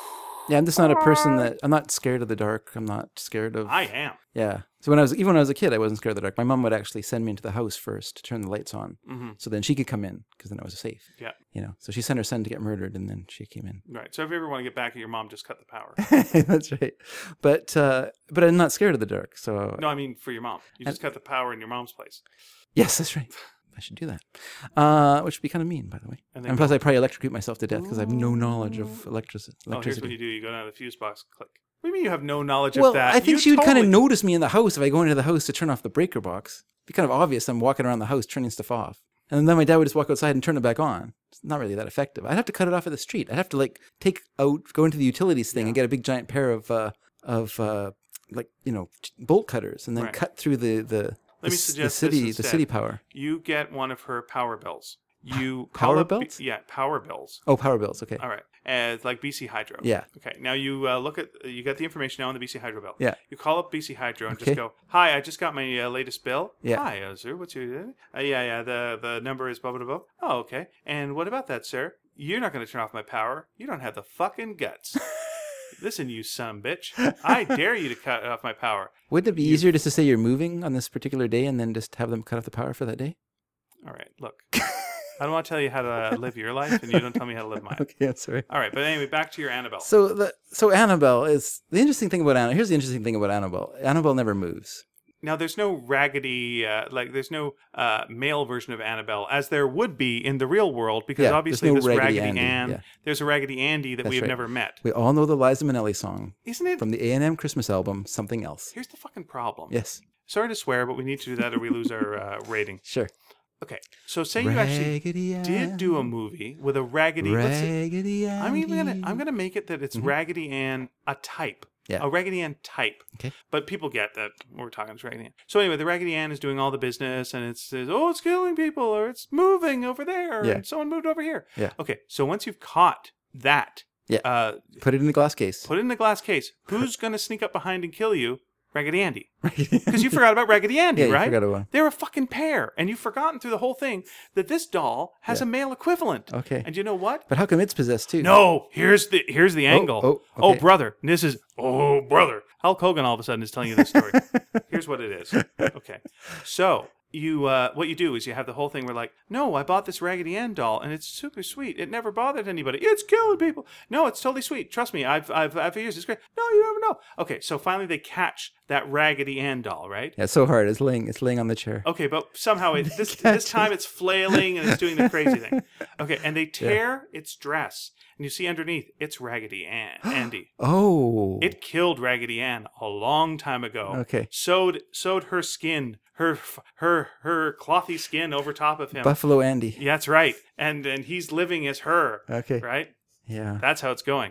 Yeah, I'm just not a person that I'm not scared of the dark. I'm not scared of. I am. Yeah. So when I was even when I was a kid, I wasn't scared of the dark. My mom would actually send me into the house first to turn the lights on, Mm-hmm. so then she could come in because then I was safe. Yeah. You know. So she sent her son to get murdered, and then she came in. Right. So if you ever want to get back at your mom, just cut the power. That's right. But uh, but I'm not scared of the dark. So No, I mean for your mom. You just cut the power in your mom's place. yes, that's right. I should do that. Uh, which would be kind of mean, by the way. And And, then plus, go- I probably electrocute myself to death because I have no knowledge of electrici- Oh, here's what electricity. you do. You go down to the fuse box, click. What do you mean you have no knowledge Well, of that? I think You she would kind of totally- notice me in the house if I go into the house to turn off the breaker box. It'd be kind of obvious I'm walking around the house turning stuff off. And then my dad would just walk outside and turn it back on. It's not really that effective. I'd have to cut it off at the street. I'd have to like take out, go into the utilities thing Yeah. and get a big giant pair of, uh, of uh, like, you know, bolt cutters and then Right. cut through the, the, Let me the, suggest the this city, the instead. city power. You get one of her power bills. You Power call up B- bills? yeah, power bills. Oh, power bills. Okay. All right. As like B C Hydro. Yeah. Okay. Now you uh, look at you got the information now on the B C Hydro bill. Yeah. You call up B C Hydro and Okay. just go, "Hi, I just got my uh, latest bill." Yeah. Hi, uh, sir. What's your? Uh, yeah, yeah. The the number is blah blah blah. Oh, okay. And what about that, sir? You're not going to turn off my power. You don't have the fucking guts. Listen, you son of a bitch. I dare you to cut off my power. Wouldn't it be easier just to say you're moving on this particular day and then just have them cut off the power for that day? All right. Look, I don't want to tell you how to live your life, and you don't tell me how to live mine. Okay, I'm sorry. All right. But anyway, back to your Annabelle. So the so Annabelle is the interesting thing about Annabelle. Here's the interesting thing about Annabelle. Annabelle never moves. Now, there's no raggedy, uh, like, there's no uh, male version of Annabelle, as there would be in the real world, because Yeah, there's obviously no this Raggedy Raggedy, Andy, Ann, yeah. there's a Raggedy Andy that That's we have right. never met. We all know the Liza Minnelli song Isn't it? from the A and M Christmas album, Something Else. Here's the fucking problem. Yes, Sorry to swear, but we need to do that or we lose our uh, rating. sure. Okay, so say you actually Raggedy Ann, did do a movie with a Raggedy... let's say- Raggedy Ann. I'm even gonna I'm gonna make it that it's Raggedy Ann a type. Yeah. A Raggedy Ann type. Okay. But people get that we're talking about Raggedy Ann. So anyway, the Raggedy Ann is doing all the business and it says, oh, it's killing people or it's moving over there Yeah. and someone moved over here. Yeah. Okay, so once you've caught that, Yeah. uh, Put it in the glass case. put it in the glass case. Who's gonna sneak up behind and kill you? Raggedy Andy. Raggedy Because you forgot about Raggedy Andy, Yeah, you right? forgot about him. They're a fucking pair. And you've forgotten through the whole thing that this doll has Yeah. a male equivalent. Okay. And you know what? But how come it's possessed too? No, here's the here's the angle. oh, Oh, okay. brother, this is oh brother. Hulk Hogan all of a sudden is telling you this story. Here's what it is. Okay, so you uh, what you do is you have the whole thing where like, no, I bought this Raggedy Ann doll and it's super sweet. It never bothered anybody. It's killing people. No, it's totally sweet. Trust me, I've I've I've used it. It's great. No, you never know. Okay, so finally they catch that Raggedy Ann doll, right? Yeah, it's so hard. It's laying. It's laying on the chair. Okay, but somehow it, this catch this time it's flailing and it's doing the crazy thing. Okay, and they tear its dress, and you see underneath it's Raggedy Ann, Andy. Oh. It killed Raggedy Ann a long time ago. Okay. Sewed sewed her skin, her her her clothy skin over top of him. Buffalo Andy. Yeah, that's right. And and he's living as her. Okay. Right? Yeah. That's how it's going.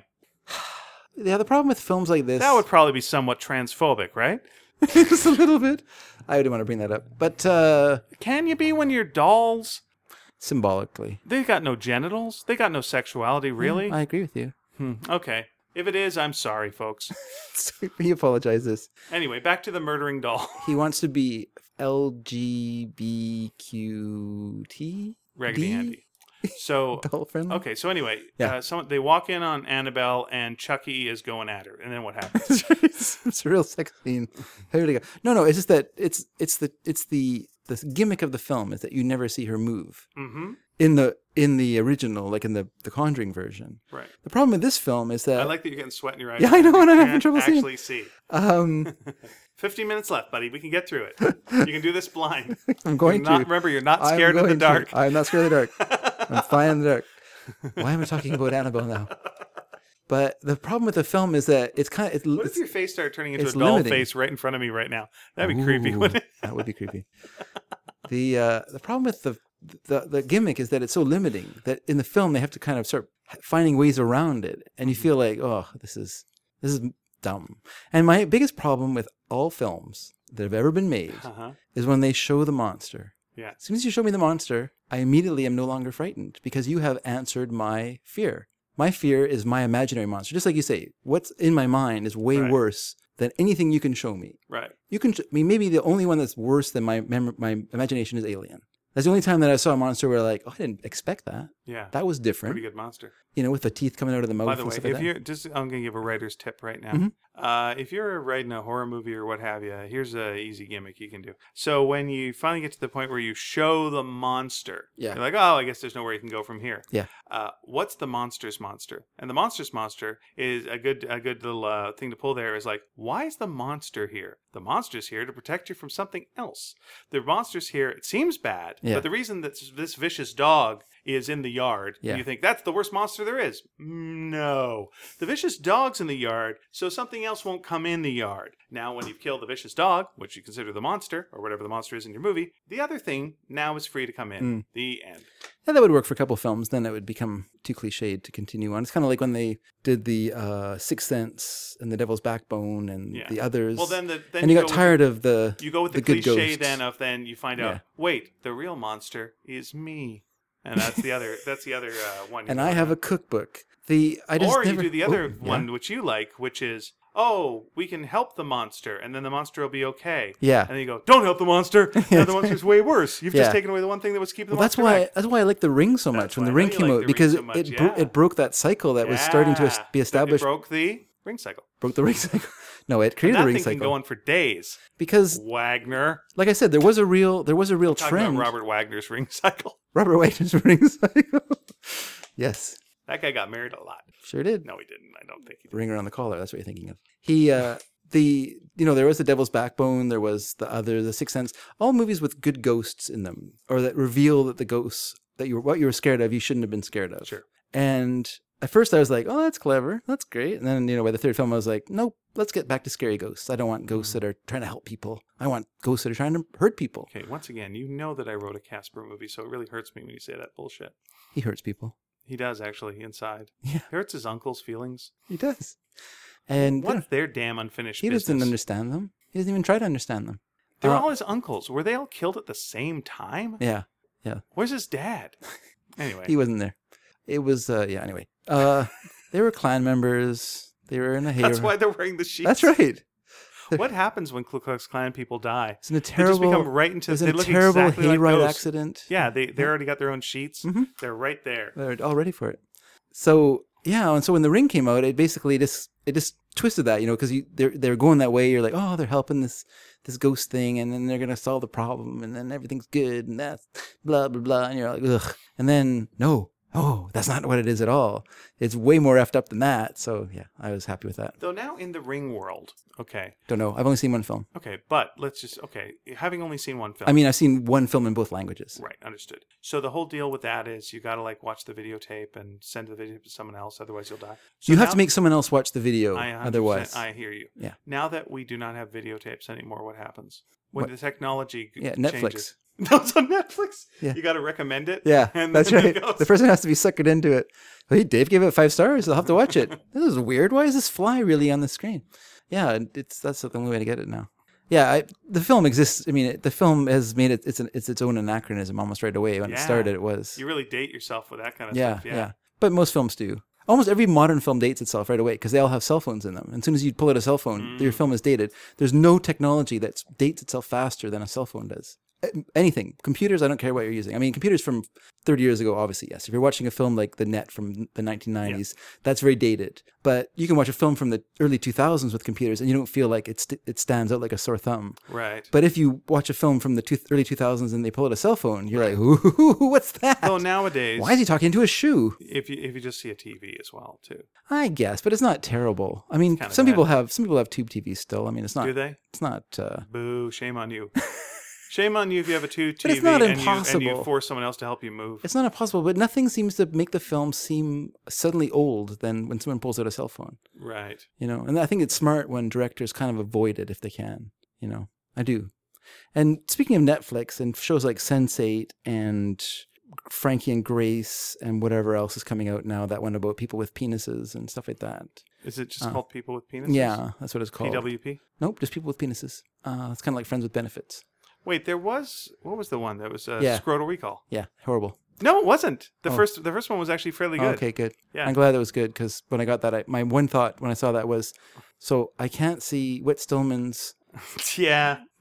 Yeah. The problem with films like this. That would probably be somewhat transphobic, right? just a little bit. I didn't want to bring that up, but uh, Can you be when you're dolls? symbolically, They got no genitals. They got no sexuality, really. I agree with you. Hmm, okay. If it is, I'm sorry, folks. He apologizes. Anyway, back to the murdering doll. He wants to be L G B Q T Raggedy Andy. So, doll friendly. okay, so anyway, Yeah. uh, someone, they walk in on Annabelle and Chucky is going at her. And then what happens? It's a real sex scene. There you go. No, no, it's just that it's it's the it's the the gimmick of the film is that you never see her move Mm-hmm. in the in the original, like in the the Conjuring version. Right. The problem with this film is that I like that you're getting sweat in your eyes. Yeah, I know, and I'm You having can't trouble seeing. actually see. um, fifteen minutes left, buddy. We can get through it. You can do this blind. I'm going You're not, to. remember, you're not I'm scared of the going to. dark. I'm not scared of the dark. I'm fine in the dark. Why am I talking about Annabelle now? But the problem with the film is that it's kind of it's, What if it's your face started turning into a it's doll limiting. face right in front of me right now? That'd be creepy, Ooh, wouldn't it? That would be creepy. The uh, the problem with the, the the gimmick is that it's so limiting that in the film they have to kind of start finding ways around it, and you feel like, oh, this is this is dumb. And my biggest problem with all films that have ever been made Uh-huh. is when they show the monster. Yeah. As soon as you show me the monster, I immediately am no longer frightened because you have answered my fear. My fear is my imaginary monster. Just like you say, what's in my mind is way Right. worse than anything you can show me. Right. You can, I mean, maybe the only one that's worse than my mem- my imagination is Alien. That's the only time that I saw a monster where like, oh, I didn't expect that. Yeah. That was different. Pretty good monster. You know, with the teeth coming out of the mouth. By the and way, stuff if like you're just, I'm going to give a writer's tip right now. Mhm. Uh, if you're writing a horror movie or what have you, here's a easy gimmick you can do. So when you finally get to the point where you show the monster, Yeah. you're like, oh, I guess there's nowhere you can go from here. Yeah. Uh, what's the monster's monster? And the monster's monster is a good, a good little uh, thing to pull there. Is like, why is the monster here? The monster's here to protect you from something else. The monster's here. It seems bad, Yeah. but the reason that this vicious dog is in the yard, Yeah. you think that's the worst monster there is. No. The vicious dog's in the yard, so something else won't come in the yard. Now, when you've killed the vicious dog, which you consider the monster, or whatever the monster is in your movie, the other thing now is free to come in. Mm. The end. Yeah, that would work for a couple films. Then it would become too cliched to continue on. It's kind of like when they did the uh, Sixth Sense and The Devil's Backbone and Yeah. the others. Well, then the then and you, go got with tired of the the, you go with the, the good cliche ghosts. then of then you find out, Yeah. wait, the real monster is me. And that's the other that's the other uh, one. and I have a cookbook. The I just Or never, you do the other oh, yeah. one which you like, which is, oh, we can help the monster, and then the monster will be okay. Yeah. And then you go, don't help the monster. Now the monster's way worse. You've Yeah. just taken away the one thing that was keeping the Well, that's monster why back. that's why I like The Ring so That's much when why The I Ring know you came like out The Ring because so it much, it, bro- yeah. it broke that cycle that was starting to es- Yeah. be established. It broke the ring cycle. broke the ring cycle. No, it And created that the ring thing can cycle go on for days. because, Wagner. like I said, there was a real there was a real Talking trend. about Robert Wagner's ring cycle. Robert Wagner's ring cycle. Yes, That guy got married a lot. sure did. No, he didn't. I don't think he did. Ring around the collar. That's what you're thinking of. He, uh, the, you know, there was The Devil's Backbone. There was the other, The Sixth Sense. All movies with good ghosts in them, or that reveal that the ghosts that you were what you were scared of, you shouldn't have been scared of. Sure. And at first I was like, oh, that's clever. That's great. And then, you know, by the third film, I was like, nope, let's get back to scary ghosts. I don't want ghosts that are trying to help people. I want ghosts that are trying to hurt people. Okay, once again, you know that I wrote a Casper movie, so it really hurts me when you say that bullshit. He hurts people. He does, actually, inside. Yeah. He hurts his uncle's feelings. He does. And What's their damn unfinished he business? doesn't understand them. He doesn't even try to understand them. They're Uh, all his uncles. Were they all killed at the same time? Yeah. Where's his dad? Anyway. He wasn't there. It was, uh, yeah, anyway. Uh, they were clan members. They were in a hay. That's why they're wearing the sheets. That's right. What happens when Ku Klux Klan people die? It's in a They just terrible, become right into. it was They in a look terrible exactly like hayride ghosts. accident. Yeah, they they already got their own sheets. Mhm. They're right there. They're all ready for it. So yeah, and so when The Ring came out, it basically just it just twisted that, you know, because they're they're going that way. You're like, oh, they're helping this this ghost thing, and then they're gonna solve the problem, and then everything's good, and that's blah blah blah, and you're like, ugh. And then no, oh, that's not what it is at all. It's way more effed up than that. So yeah, I was happy with that. Though now in the Ring world, okay, Don't know. I've only seen one film. okay, but let's just okay. Having only seen one film, I mean, I've seen one film in both languages. right? Understood. So the whole deal with that is you got to like watch the videotape and send the video to someone else, otherwise you'll die. So You have now- to make someone else watch the video, I one hundred percent otherwise. I hear you. Yeah. Now that we do not have videotapes anymore, what happens when What? the technology g- Yeah, changes? Netflix. No, it's on Netflix. Yeah. You got to recommend it. Yeah, and that's then right. it goes. The person has to be suckered into it. Hey, Dave gave it five stars. I'll have to watch it. This is weird. Why is this fly really on the screen? Yeah, it's that's the only way to get it now. Yeah, I, the film exists. I mean, it, the film has made it. It's an, it's its own anachronism almost right away. When it Yeah. started, it was. You really date yourself with that kind of Yeah, stuff. yeah, Yeah. But most films do. Almost every modern film dates itself right away because they all have cell phones in them. And as soon as you pull out a cell phone, Mm. your film is dated. There's no technology that dates itself faster than a cell phone does. Uh, Anything. Computers, I don't care what you're using. I mean, computers from thirty years ago, obviously, yes. If you're watching a film like The Net from the nineteen nineties, that's very dated. But you can watch a film from the early two thousands with computers and you don't feel like it, st- it stands out like a sore thumb. Right. But if you watch a film from the two- early two thousands and they pull out a cell phone, you're like, ooh, what's that? Though nowadays, Why is he talking into a shoe? if you if you just see a T V as well too, I guess, but it's not terrible. I mean, kinda some bad. people have some people have tube T Vs still. I mean, it's not do they? it's not uh, Boo! Shame on you. Shame on you if you have a two T V But it's not and, you, and you impossible. force someone else to help you move. it's not impossible, but nothing seems to make the film seem suddenly old than when someone pulls out a cell phone. Right. You know, and I think it's smart when directors kind of avoid it if they can. You know, I do. And speaking of Netflix and shows like sense eight and Frankie and Grace and whatever else is coming out now, that one about people with penises and stuff like that. Is it just Uh, called People with Penises? Yeah, that's what it's called. P W P. Nope, just people with penises. Uh, it's kind of like Friends with Benefits. Wait, there was what was the one that was uh, Yeah. Scrotal Recall? Yeah, horrible. No, it wasn't. The Oh. first the first one was actually fairly Oh, good. okay, good. Yeah. I'm glad that was good because when I got that, I, my one thought when I saw that was, so I can't see Whit Stillman's Yeah.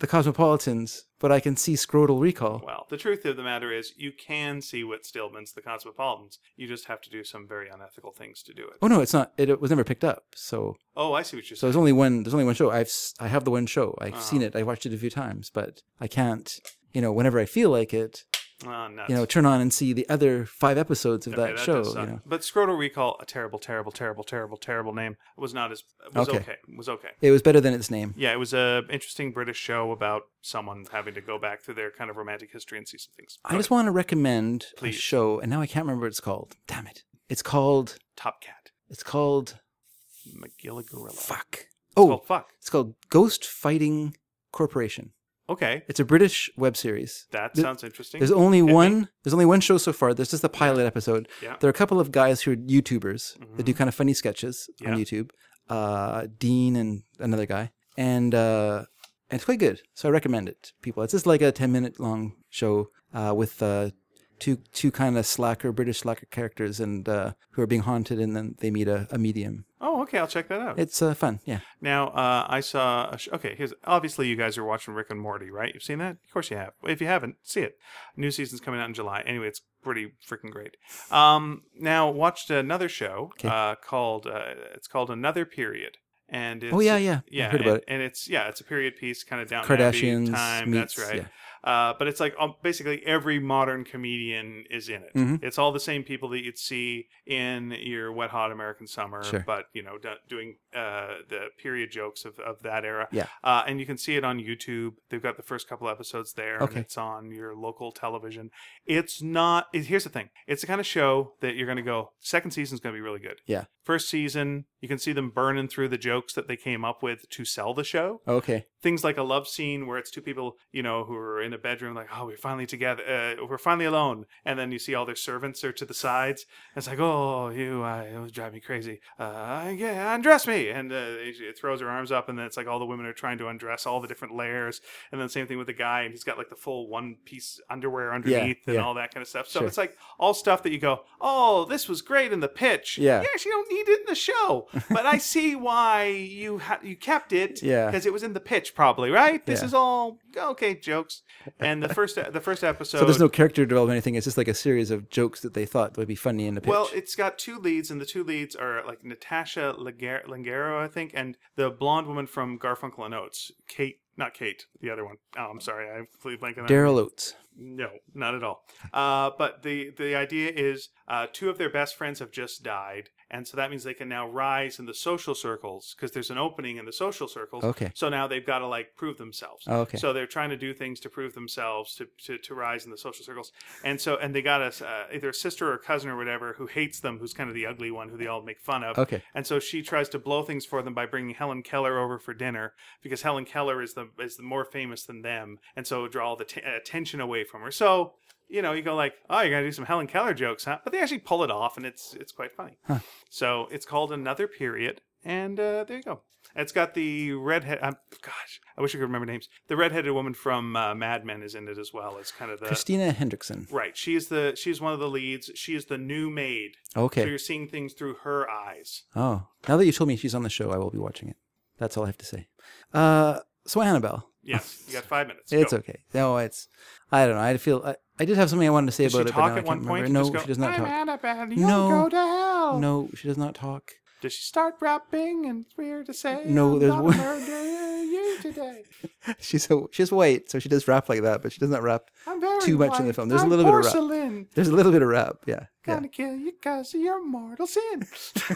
the Cosmopolitans, but I can see Scrotal Recall. Well, the truth of the matter is you can see what Stillman's the Cosmopolitans. You just have to do some very unethical things to do it. Oh no, it's not. It, it was never picked up. So Oh, I see what you're so saying. there's only one. There's only one show. I've s- I have the one show. I've Oh. seen it. I watched it a few times, but I can't. You know, whenever I feel like it, Oh, nuts. you know, turn on and see the other five episodes of Okay, that, does show. suck. You know, But Scrotal Recall, a terrible, terrible, terrible, terrible, terrible name. Was not as was Okay. okay. Was okay. it was better than its name. Yeah, it was a interesting British show about someone having to go back through their kind of romantic history and see some things. I just want to recommend Please. a show, and now I can't remember what it's called. Damn it! It's called. Top Cat, It's called. Magilla Gorilla. Fuck. It's Oh, called fuck. it's called Ghost Fighting Corporation. Okay, It's a British web series. that Th- sounds interesting. There's only Hit me. one. There's only one show so far. There's just a pilot episode. Yeah. There are a couple of guys who are YouTubers that do kind of funny sketches Mm-hmm. Yeah. on YouTube. Uh, Dean and another guy, and uh, and it's quite good. So I recommend it to people. It's just like a ten minute long show uh, with uh, two two kind of slacker British slacker characters, and uh, who are being haunted, and then they meet a, a medium. Oh, okay, I'll check that out. It's uh, fun. Yeah. Now, uh, I saw. A sh- okay, here's obviously you guys are watching Rick and Morty, right? You've seen that? Of course you have. If you haven't, see it. New season's coming out in July. Anyway, it's pretty freaking great. Um, now watched another show Okay. uh, called. Uh, it's called Another Period, and it's, Oh yeah, yeah. yeah, I heard and, about it. and it's yeah, it's a period piece, kind of down Kardashians time. meets, That's right. yeah. Uh, but it's like um, basically every modern comedian is in it. Mhm. It's all the same people that you'd see in your Wet Hot American Summer, Sure. but you know, do, doing uh, the period jokes of, of that era. Yeah. Uh, and you can see it on YouTube. They've got the first couple episodes there, Okay. and it's on your local television. It's not. It, here's the thing: it's the kind of show that you're going to go. Second season's going to be really good. Yeah. First season, you can see them burning through the jokes that they came up with to sell the show. Okay. Things like a love scene where it's two people, you know, who are in a bedroom, like, oh, we're finally together, uh, we're finally alone, and then you see all their servants are to the sides. And it's like, oh, you, uh, it was driving me crazy. Uh, yeah, undress me, and uh, it throws her arms up, and then it's like all the women are trying to undress all the different layers, and then same thing with the guy, and he's got like the full one-piece underwear underneath and yeah. all that kind of stuff. So Sure. it's like all stuff that you go, oh, this was great in the pitch. Yeah. You actually don't need it in the show, but I see why you ha- you kept it. Yeah. Because it was in the pitch, probably, right? This Yeah. is all okay jokes. And the first the first episode. So there's no character development or anything. It's just like a series of jokes that they thought would be funny in the pitch. Well, it's got two leads, and the two leads are like Natasha Langer- Langaro, I think, and the blonde woman from Garfunkel and Oates, Kate. Not Kate, the other one. Oh, I'm sorry, I completely blanked on that. Daryl Oates. No, not at all. Uh, but the the idea is uh, two of their best friends have just died, and so that means they can now rise in the social circles because there's an opening in the social circles. Okay. So now they've got to like prove themselves. Oh, okay. So they're trying to do things to prove themselves to to, to rise in the social circles, and so and they got a uh, either a sister or a cousin or whatever who hates them, who's kind of the ugly one who they all make fun of. Okay. And so she tries to blow things for them by bringing Helen Keller over for dinner because Helen Keller is the is the more famous than them, and so draw all the t- attention away from her. So you know, you go like, oh, you're gonna do some Helen Keller jokes, huh? But they actually pull it off, and it's it's quite funny. Huh. So it's called Another Period, and uh, there you go. It's got the redhead. Um, gosh, I wish I could remember names. The redheaded woman from uh, Mad Men is in it as well. It's kind of the Christina Hendrickson. right. She is the she's one of the leads. She is the new maid. Okay. So you're seeing things through her eyes. Oh, now that you told me she's on the show, I will be watching it. That's all I have to say. Uh, so Annabelle. Yes, you got five minutes. It's Go. okay. No, it's. I don't know. I feel. I, I did have something I wanted to say Does about she it, but talk now I at can't one point? remember. Just No, go, she does not I'm talk. Annabelle, you'll No. go to hell. No, she does not talk. Does she start rapping? And it's weird to say. No, I'm there's not one- murder you today. She's so she's white, so she does rap like that, but she does not rap. I'm very Too much in the white. film. There's a I'm little bit of rap. porcelain. There's a little bit of rap. Yeah. Yeah. Gonna kill you because of your mortal sin.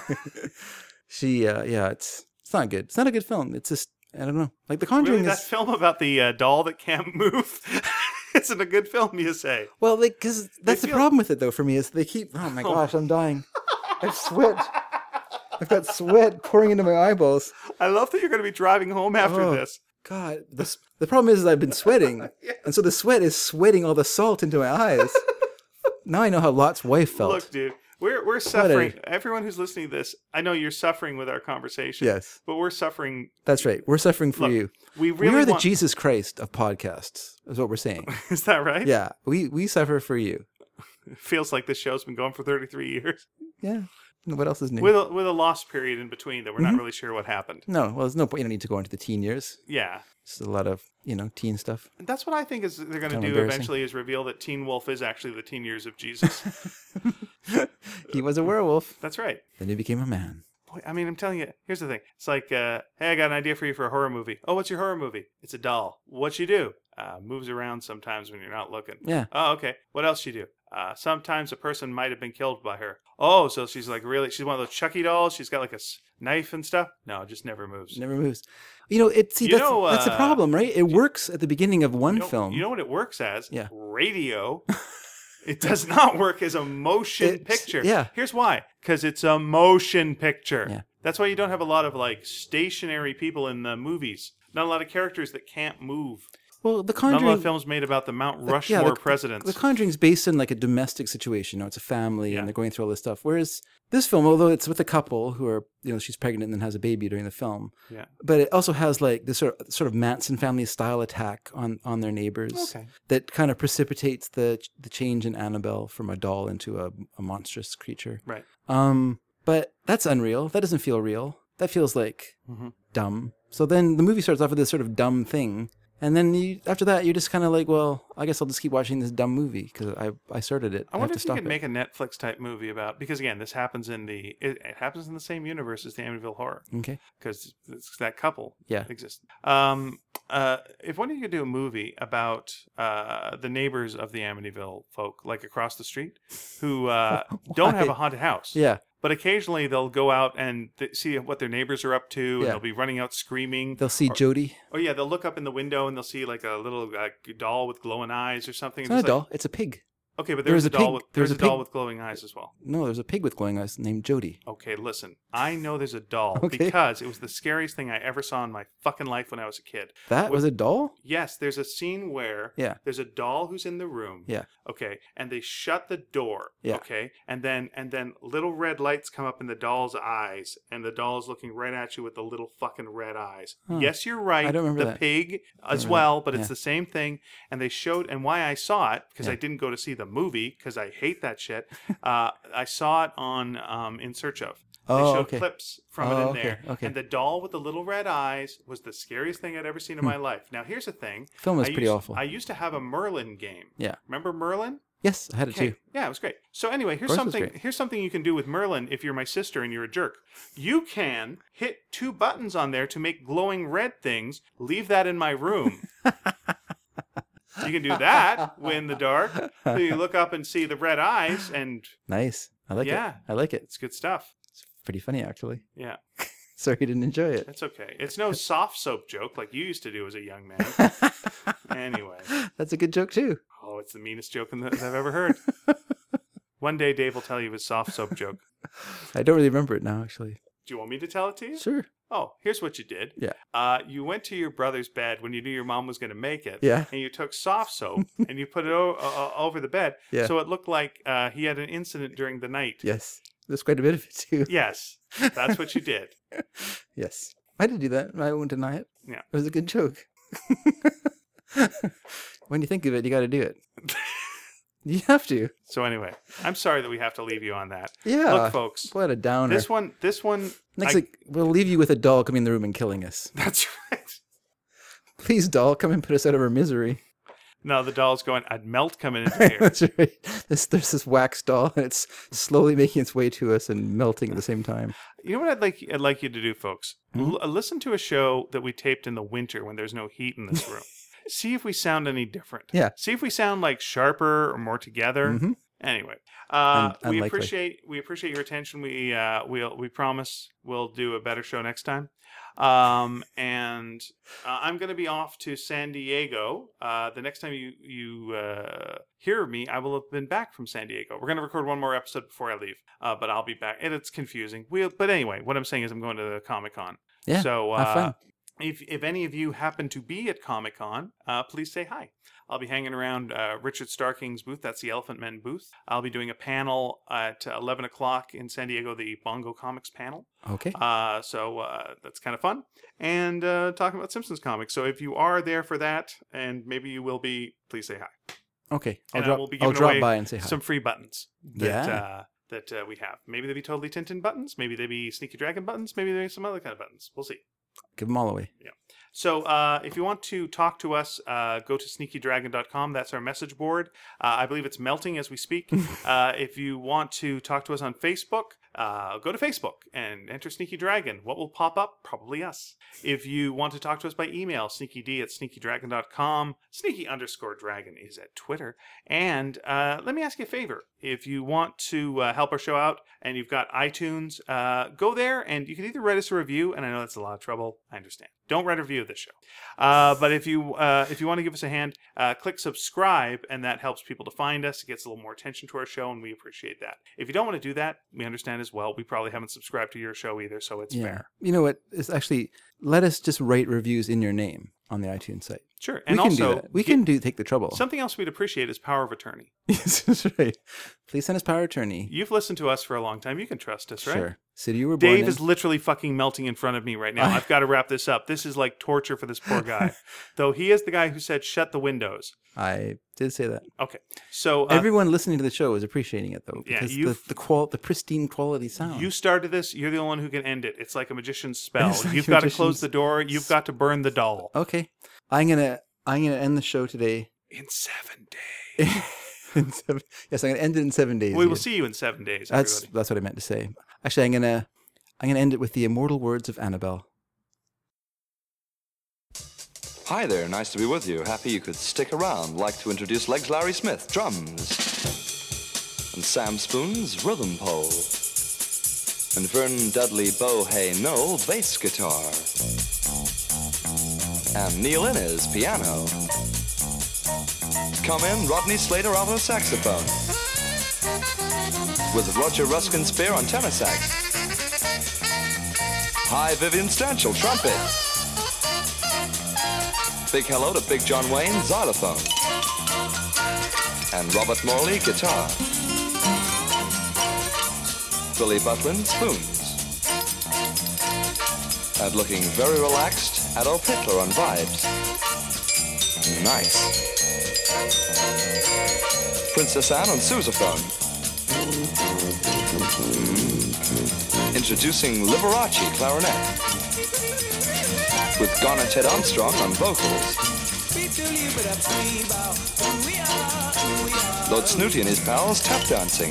She. Uh, yeah. It's. It's not good. It's not a good film. It's just. I don't know. Like The Conjuring Really, that is. film about the uh, doll that can't move isn't a good film, you say? Well, like, because that's the feel- problem with it, though, for me, is they keep. Oh my gosh, I'm dying. I've sweat. I've got sweat pouring into my eyeballs. I love that you're going to be driving home after Oh. this. God, the, s- the problem is, is I've been sweating, and so the sweat is sweating all the salt into my eyes. Now I know how Lot's wife felt. Look, dude, we're we're suffering. Everyone who's listening to this, I know you're suffering with our conversation. Yes. but we're suffering. That's right. We're suffering for Look, you. We really we are the want- Jesus Christ of podcasts, is what we're saying. Is that right? Yeah, we we suffer for you. It feels like this show's been going for thirty-three years. Yeah, What else is new? with a, with a lost period in between that we're Mm-hmm. not really sure what happened. No, well, there's no point. You don't need to go into the teen years. Yeah. It's a lot of, you know, teen stuff. And that's what I think is they're going to Kind of do embarrassing. eventually is reveal that Teen Wolf is actually the teen years of Jesus. He was a werewolf. That's right. Then he became a man. Boy, I mean, I'm telling you, here's the thing. It's like, uh, hey, I got an idea for you for a horror movie. Oh, what's your horror movie? It's a doll. What she do? Uh, moves around sometimes when you're not looking. Yeah. Oh, okay. What else she do? Uh, sometimes a person might have been killed by her. Oh, so she's like really, she's one of those Chucky dolls. She's got like a s- knife and stuff. No, it just never moves. Never moves. You know, it. See, You that's, know, that's the uh, problem, right? It works at the beginning of one You know, film. you know what it works as? Yeah. Radio. It does not work as a motion It's- picture. yeah. Here's why. Because it's a motion picture. Yeah. That's why you don't have a lot of like stationary people in the movies. Not a lot of characters that can't move. well, The Not a lot Conjuring. of films made about the Mount the- Rushmore yeah, the, presidents. The Conjuring's based in like a domestic situation. You know, it's a family, Yeah. and they're going through all this stuff. Whereas this film, although it's with a couple who are, you know, she's pregnant and then has a baby during the film, yeah. but it also has like this sort of, sort of Manson family style attack on on their neighbors. Okay. That kind of precipitates the the change in Annabelle from a doll into a, a monstrous creature. Right. Um, but that's unreal. That doesn't feel real. That feels like Mhm. dumb. So then the movie starts off with this sort of dumb thing, and then you, after that, you're just kind of like, well, I guess I'll just keep watching this dumb movie because I I started it. I have wonder to if you stop could it. make a Netflix type movie about, because again, this happens in the, it, it happens in the same universe as the Amityville Horror. Okay. Because it's that couple Yeah. exists. Um, uh, if one of you could do a movie about uh, the neighbors of the Amityville folk, like across the street, who uh, don't have Why? a haunted house, Yeah. but occasionally they'll go out and th- see what their neighbors are up to, and Yeah. they'll be running out screaming. They'll see Jody. Oh yeah, they'll look up in the window and they'll see like a little uh, doll with glowing eyes or something. It's and not a just like- doll. It's a pig. Okay, but There there's was a a doll pig- with there was there's a a doll pig- with glowing eyes as well. No, there's a pig with glowing eyes named Jody. Okay, listen. I know there's a doll Okay. because it was the scariest thing I ever saw in my fucking life when I was a kid. That was a doll? Yes, there's a scene where Yeah. there's a doll who's in the room. Yeah. Okay, and they shut the door. Yeah. Okay, and then and then little red lights come up in the doll's eyes, and the doll's looking right at you with the little fucking red eyes. Huh. Yes, you're right. I don't remember the that. pig as remember well, but that. it's Yeah. the same thing. And they showed, and why I saw it because Yeah. I didn't go to see the movie because I hate that shit. uh, I saw it on um, In Search Of. They Oh, showed okay. clips from it Oh, in okay, there. okay. And the doll with the little red eyes was the scariest thing I'd ever seen in my life. Now, here's the thing. Film was I pretty used, awful. I used to have a Merlin game. Yeah. Remember Merlin? Yes, I had it Okay. too. Yeah, it was great. So anyway, here's course it was something great. here's something you can do with Merlin if you're my sister and you're a jerk. You can hit two buttons on there to make glowing red things. Leave that in my room. You can do that when in the dark. So you look up and see the red eyes, and Nice. I like Yeah. it. I like it. it's good stuff. It's pretty funny, actually. Yeah, Sorry you didn't enjoy it. it's okay. It's no soft soap joke like you used to do as a young man. Anyway. That's a good joke, too. Oh, it's the meanest joke in the, I've ever heard. One day Dave will tell you his soft soap joke. I don't really remember it now, actually. Do you want me to tell it to you? Sure. Oh, here's what you did. Yeah. Uh, you went to your brother's bed when you knew your mom was going to make it. Yeah. And you took soft soap and you put it o- uh, over the bed. Yeah. So it looked like uh, he had an incident during the night. Yes. There's quite a bit of it, too. Yes, that's what you did. Yes. I did do that. I won't deny it. Yeah. It was a good joke. When you think of it, you got to do it. You have to. So anyway, I'm sorry that we have to leave you on that. Yeah. Look, folks, What a downer. this one, this one, Next, I- week, we'll leave you with a doll coming in the room and killing us. that's right. Please, doll, come and put us out of our misery. No, the doll's going, I'd melt coming into here. That's right. This, there's this wax doll, and it's slowly making its way to us and melting at the same time. You know what I'd like I'd like you to do, folks? Hmm? L- listen to a show that we taped in the winter when there's no heat in this room. See if we sound any different. Yeah. See if we sound like sharper or more together. Mhm. Anyway, uh, Un- we unlikely. appreciate we appreciate your attention. We uh, we'll we promise we'll do a better show next time. Um, and uh, I'm going to be off to San Diego. Uh, the next time you you uh, hear me, I will have been back from San Diego. We're going to record one more episode before I leave, uh, but I'll be back. And it's confusing. We'll, but anyway, what I'm saying is I'm going to the Comic Con. Yeah, So uh, have fun. if if any of you happen to be at Comic Con, uh, please say hi. I'll be hanging around uh, Richard Starking's booth. That's the Elephant Men booth. I'll be doing a panel at eleven o'clock in San Diego, the Bongo Comics panel. Okay. Uh, so uh, that's kind of fun. And uh, talking about Simpsons comics. So if you are there for that, and maybe you will be, please say hi. Okay. I'll and I drop, will be I'll giving drop away by and say hi. some free buttons that Yeah. uh, that uh, we have. Maybe they'd be totally Tintin buttons. Maybe they'd be Sneaky Dragon buttons. Maybe they'd be some other kind of buttons. We'll see. Give them all away. Yeah. So uh, if you want to talk to us, uh, go to sneaky dragon dot com. That's our message board. Uh, I believe it's melting as we speak. uh, if you want to talk to us on Facebook, uh, go to Facebook and enter Sneaky Dragon. What will pop up? Probably us. If you want to talk to us by email, sneakyd at sneaky dragon dot com. Sneaky underscore dragon is at Twitter. And uh, let me ask you a favor. If you want to uh, help our show out and you've got iTunes, uh, go there and you can either write us a review, and I know that's a lot of trouble. I understand. Don't write a review of this show. Uh, but if you uh, if you want to give us a hand, uh, click subscribe, and that helps people to find us. It gets a little more attention to our show, and we appreciate that. If you don't want to do that, we understand as well. We probably haven't subscribed to your show either, so it's Yeah. fair. You know what? It's actually, let us just write reviews in your name on the iTunes site. Sure. And we can also, do that. We get- can do take the trouble. something else we'd appreciate is power of attorney. Yes, that's right. Please send us power of attorney. You've listened to us for a long time. You can trust us, right? Sure. City you were born Dave in. is literally fucking melting in front of me right now. I've got to wrap this up. This is like torture for this poor guy. Though he is the guy who said, shut the windows. I did say that. Okay. So uh, Everyone listening to the show is appreciating it, though, Yeah, because the you've- the, qual- the pristine quality sound. you started this. You're the only one who can end it. It's like a magician's spell. It's like You've a got to close magician's the door. You've got to burn the doll. Okay, I'm gonna I'm gonna end the show today. In seven days. in seven, yes, I'm gonna end it in seven days. We will Ian. see you in seven days, That's everybody. that's what I meant to say. Actually, I'm gonna I'm gonna end it with the immortal words of Annabelle. Hi there, nice to be with you. Happy you could stick around. Like to introduce Legs Larry Smith, drums. And Sam Spoon's rhythm pole. And Vernon Dudley Bohay Noel, bass guitar. And Neil Innes, piano. Come in, Rodney Slater, alto saxophone. With Roger Ruskin Spear on tenor sax. Hi, Vivian Stanchel, trumpet. Big hello to Big John Wayne, xylophone. And Robert Morley, guitar. Billy Butlin, spoons. And looking very relaxed, Adolf Hitler on vibes. Nice. Princess Anne on sousaphone. Introducing Liberace clarinet. With Garner Ted Armstrong on vocals. Lord Snooty and his pals tap dancing.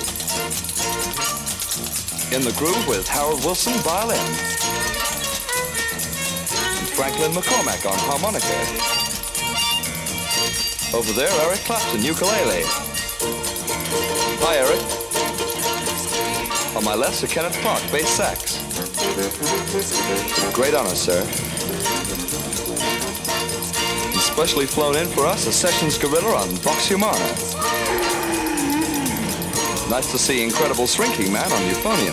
In the groove with Harold Wilson violin. And Franklin McCormack on harmonica. Over there, Eric Clapton, ukulele. Hi, Eric. On my left, Sir Kenneth Clark, bass sax. Great honor, sir. And specially flown in for us, a Sessions Gorilla on Vox Humana. Nice to see Incredible Shrinking Man on euphonium.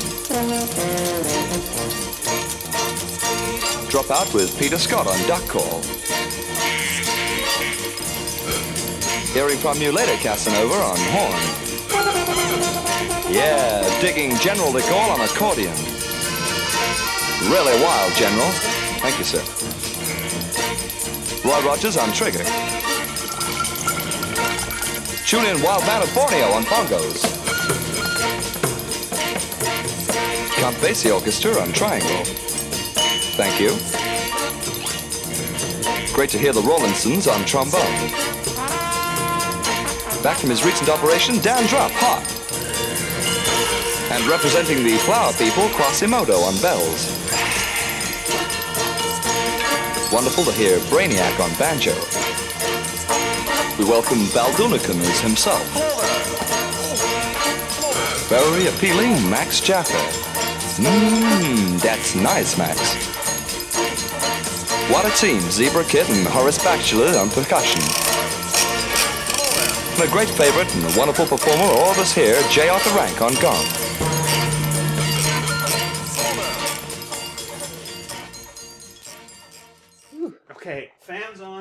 Drop out with Peter Scott on duck call. Hearing from you later, Casanova on horn. Yeah, digging General de Gaulle on accordion. Really wild, General. Thank you, sir. Roy Rogers on trigger. Tune in Wild Man of Borneo on bongos. Count Basie Orchestra on triangle. Thank you. Great to hear the Rollinsons on trombone. Back from his recent operation, Dan Drop, hot. And representing the Flower People, Quasimodo on bells. Wonderful to hear Brainiac on banjo. We welcome Baldunicum as himself. Very appealing, Max Jaffa. Mmm, that's nice, Max. What a team, Zebra Kid and Horace Bachelor on percussion. And a great favorite and a wonderful performer, all of us here, J. Arthur Rank on gong. Okay, fans on.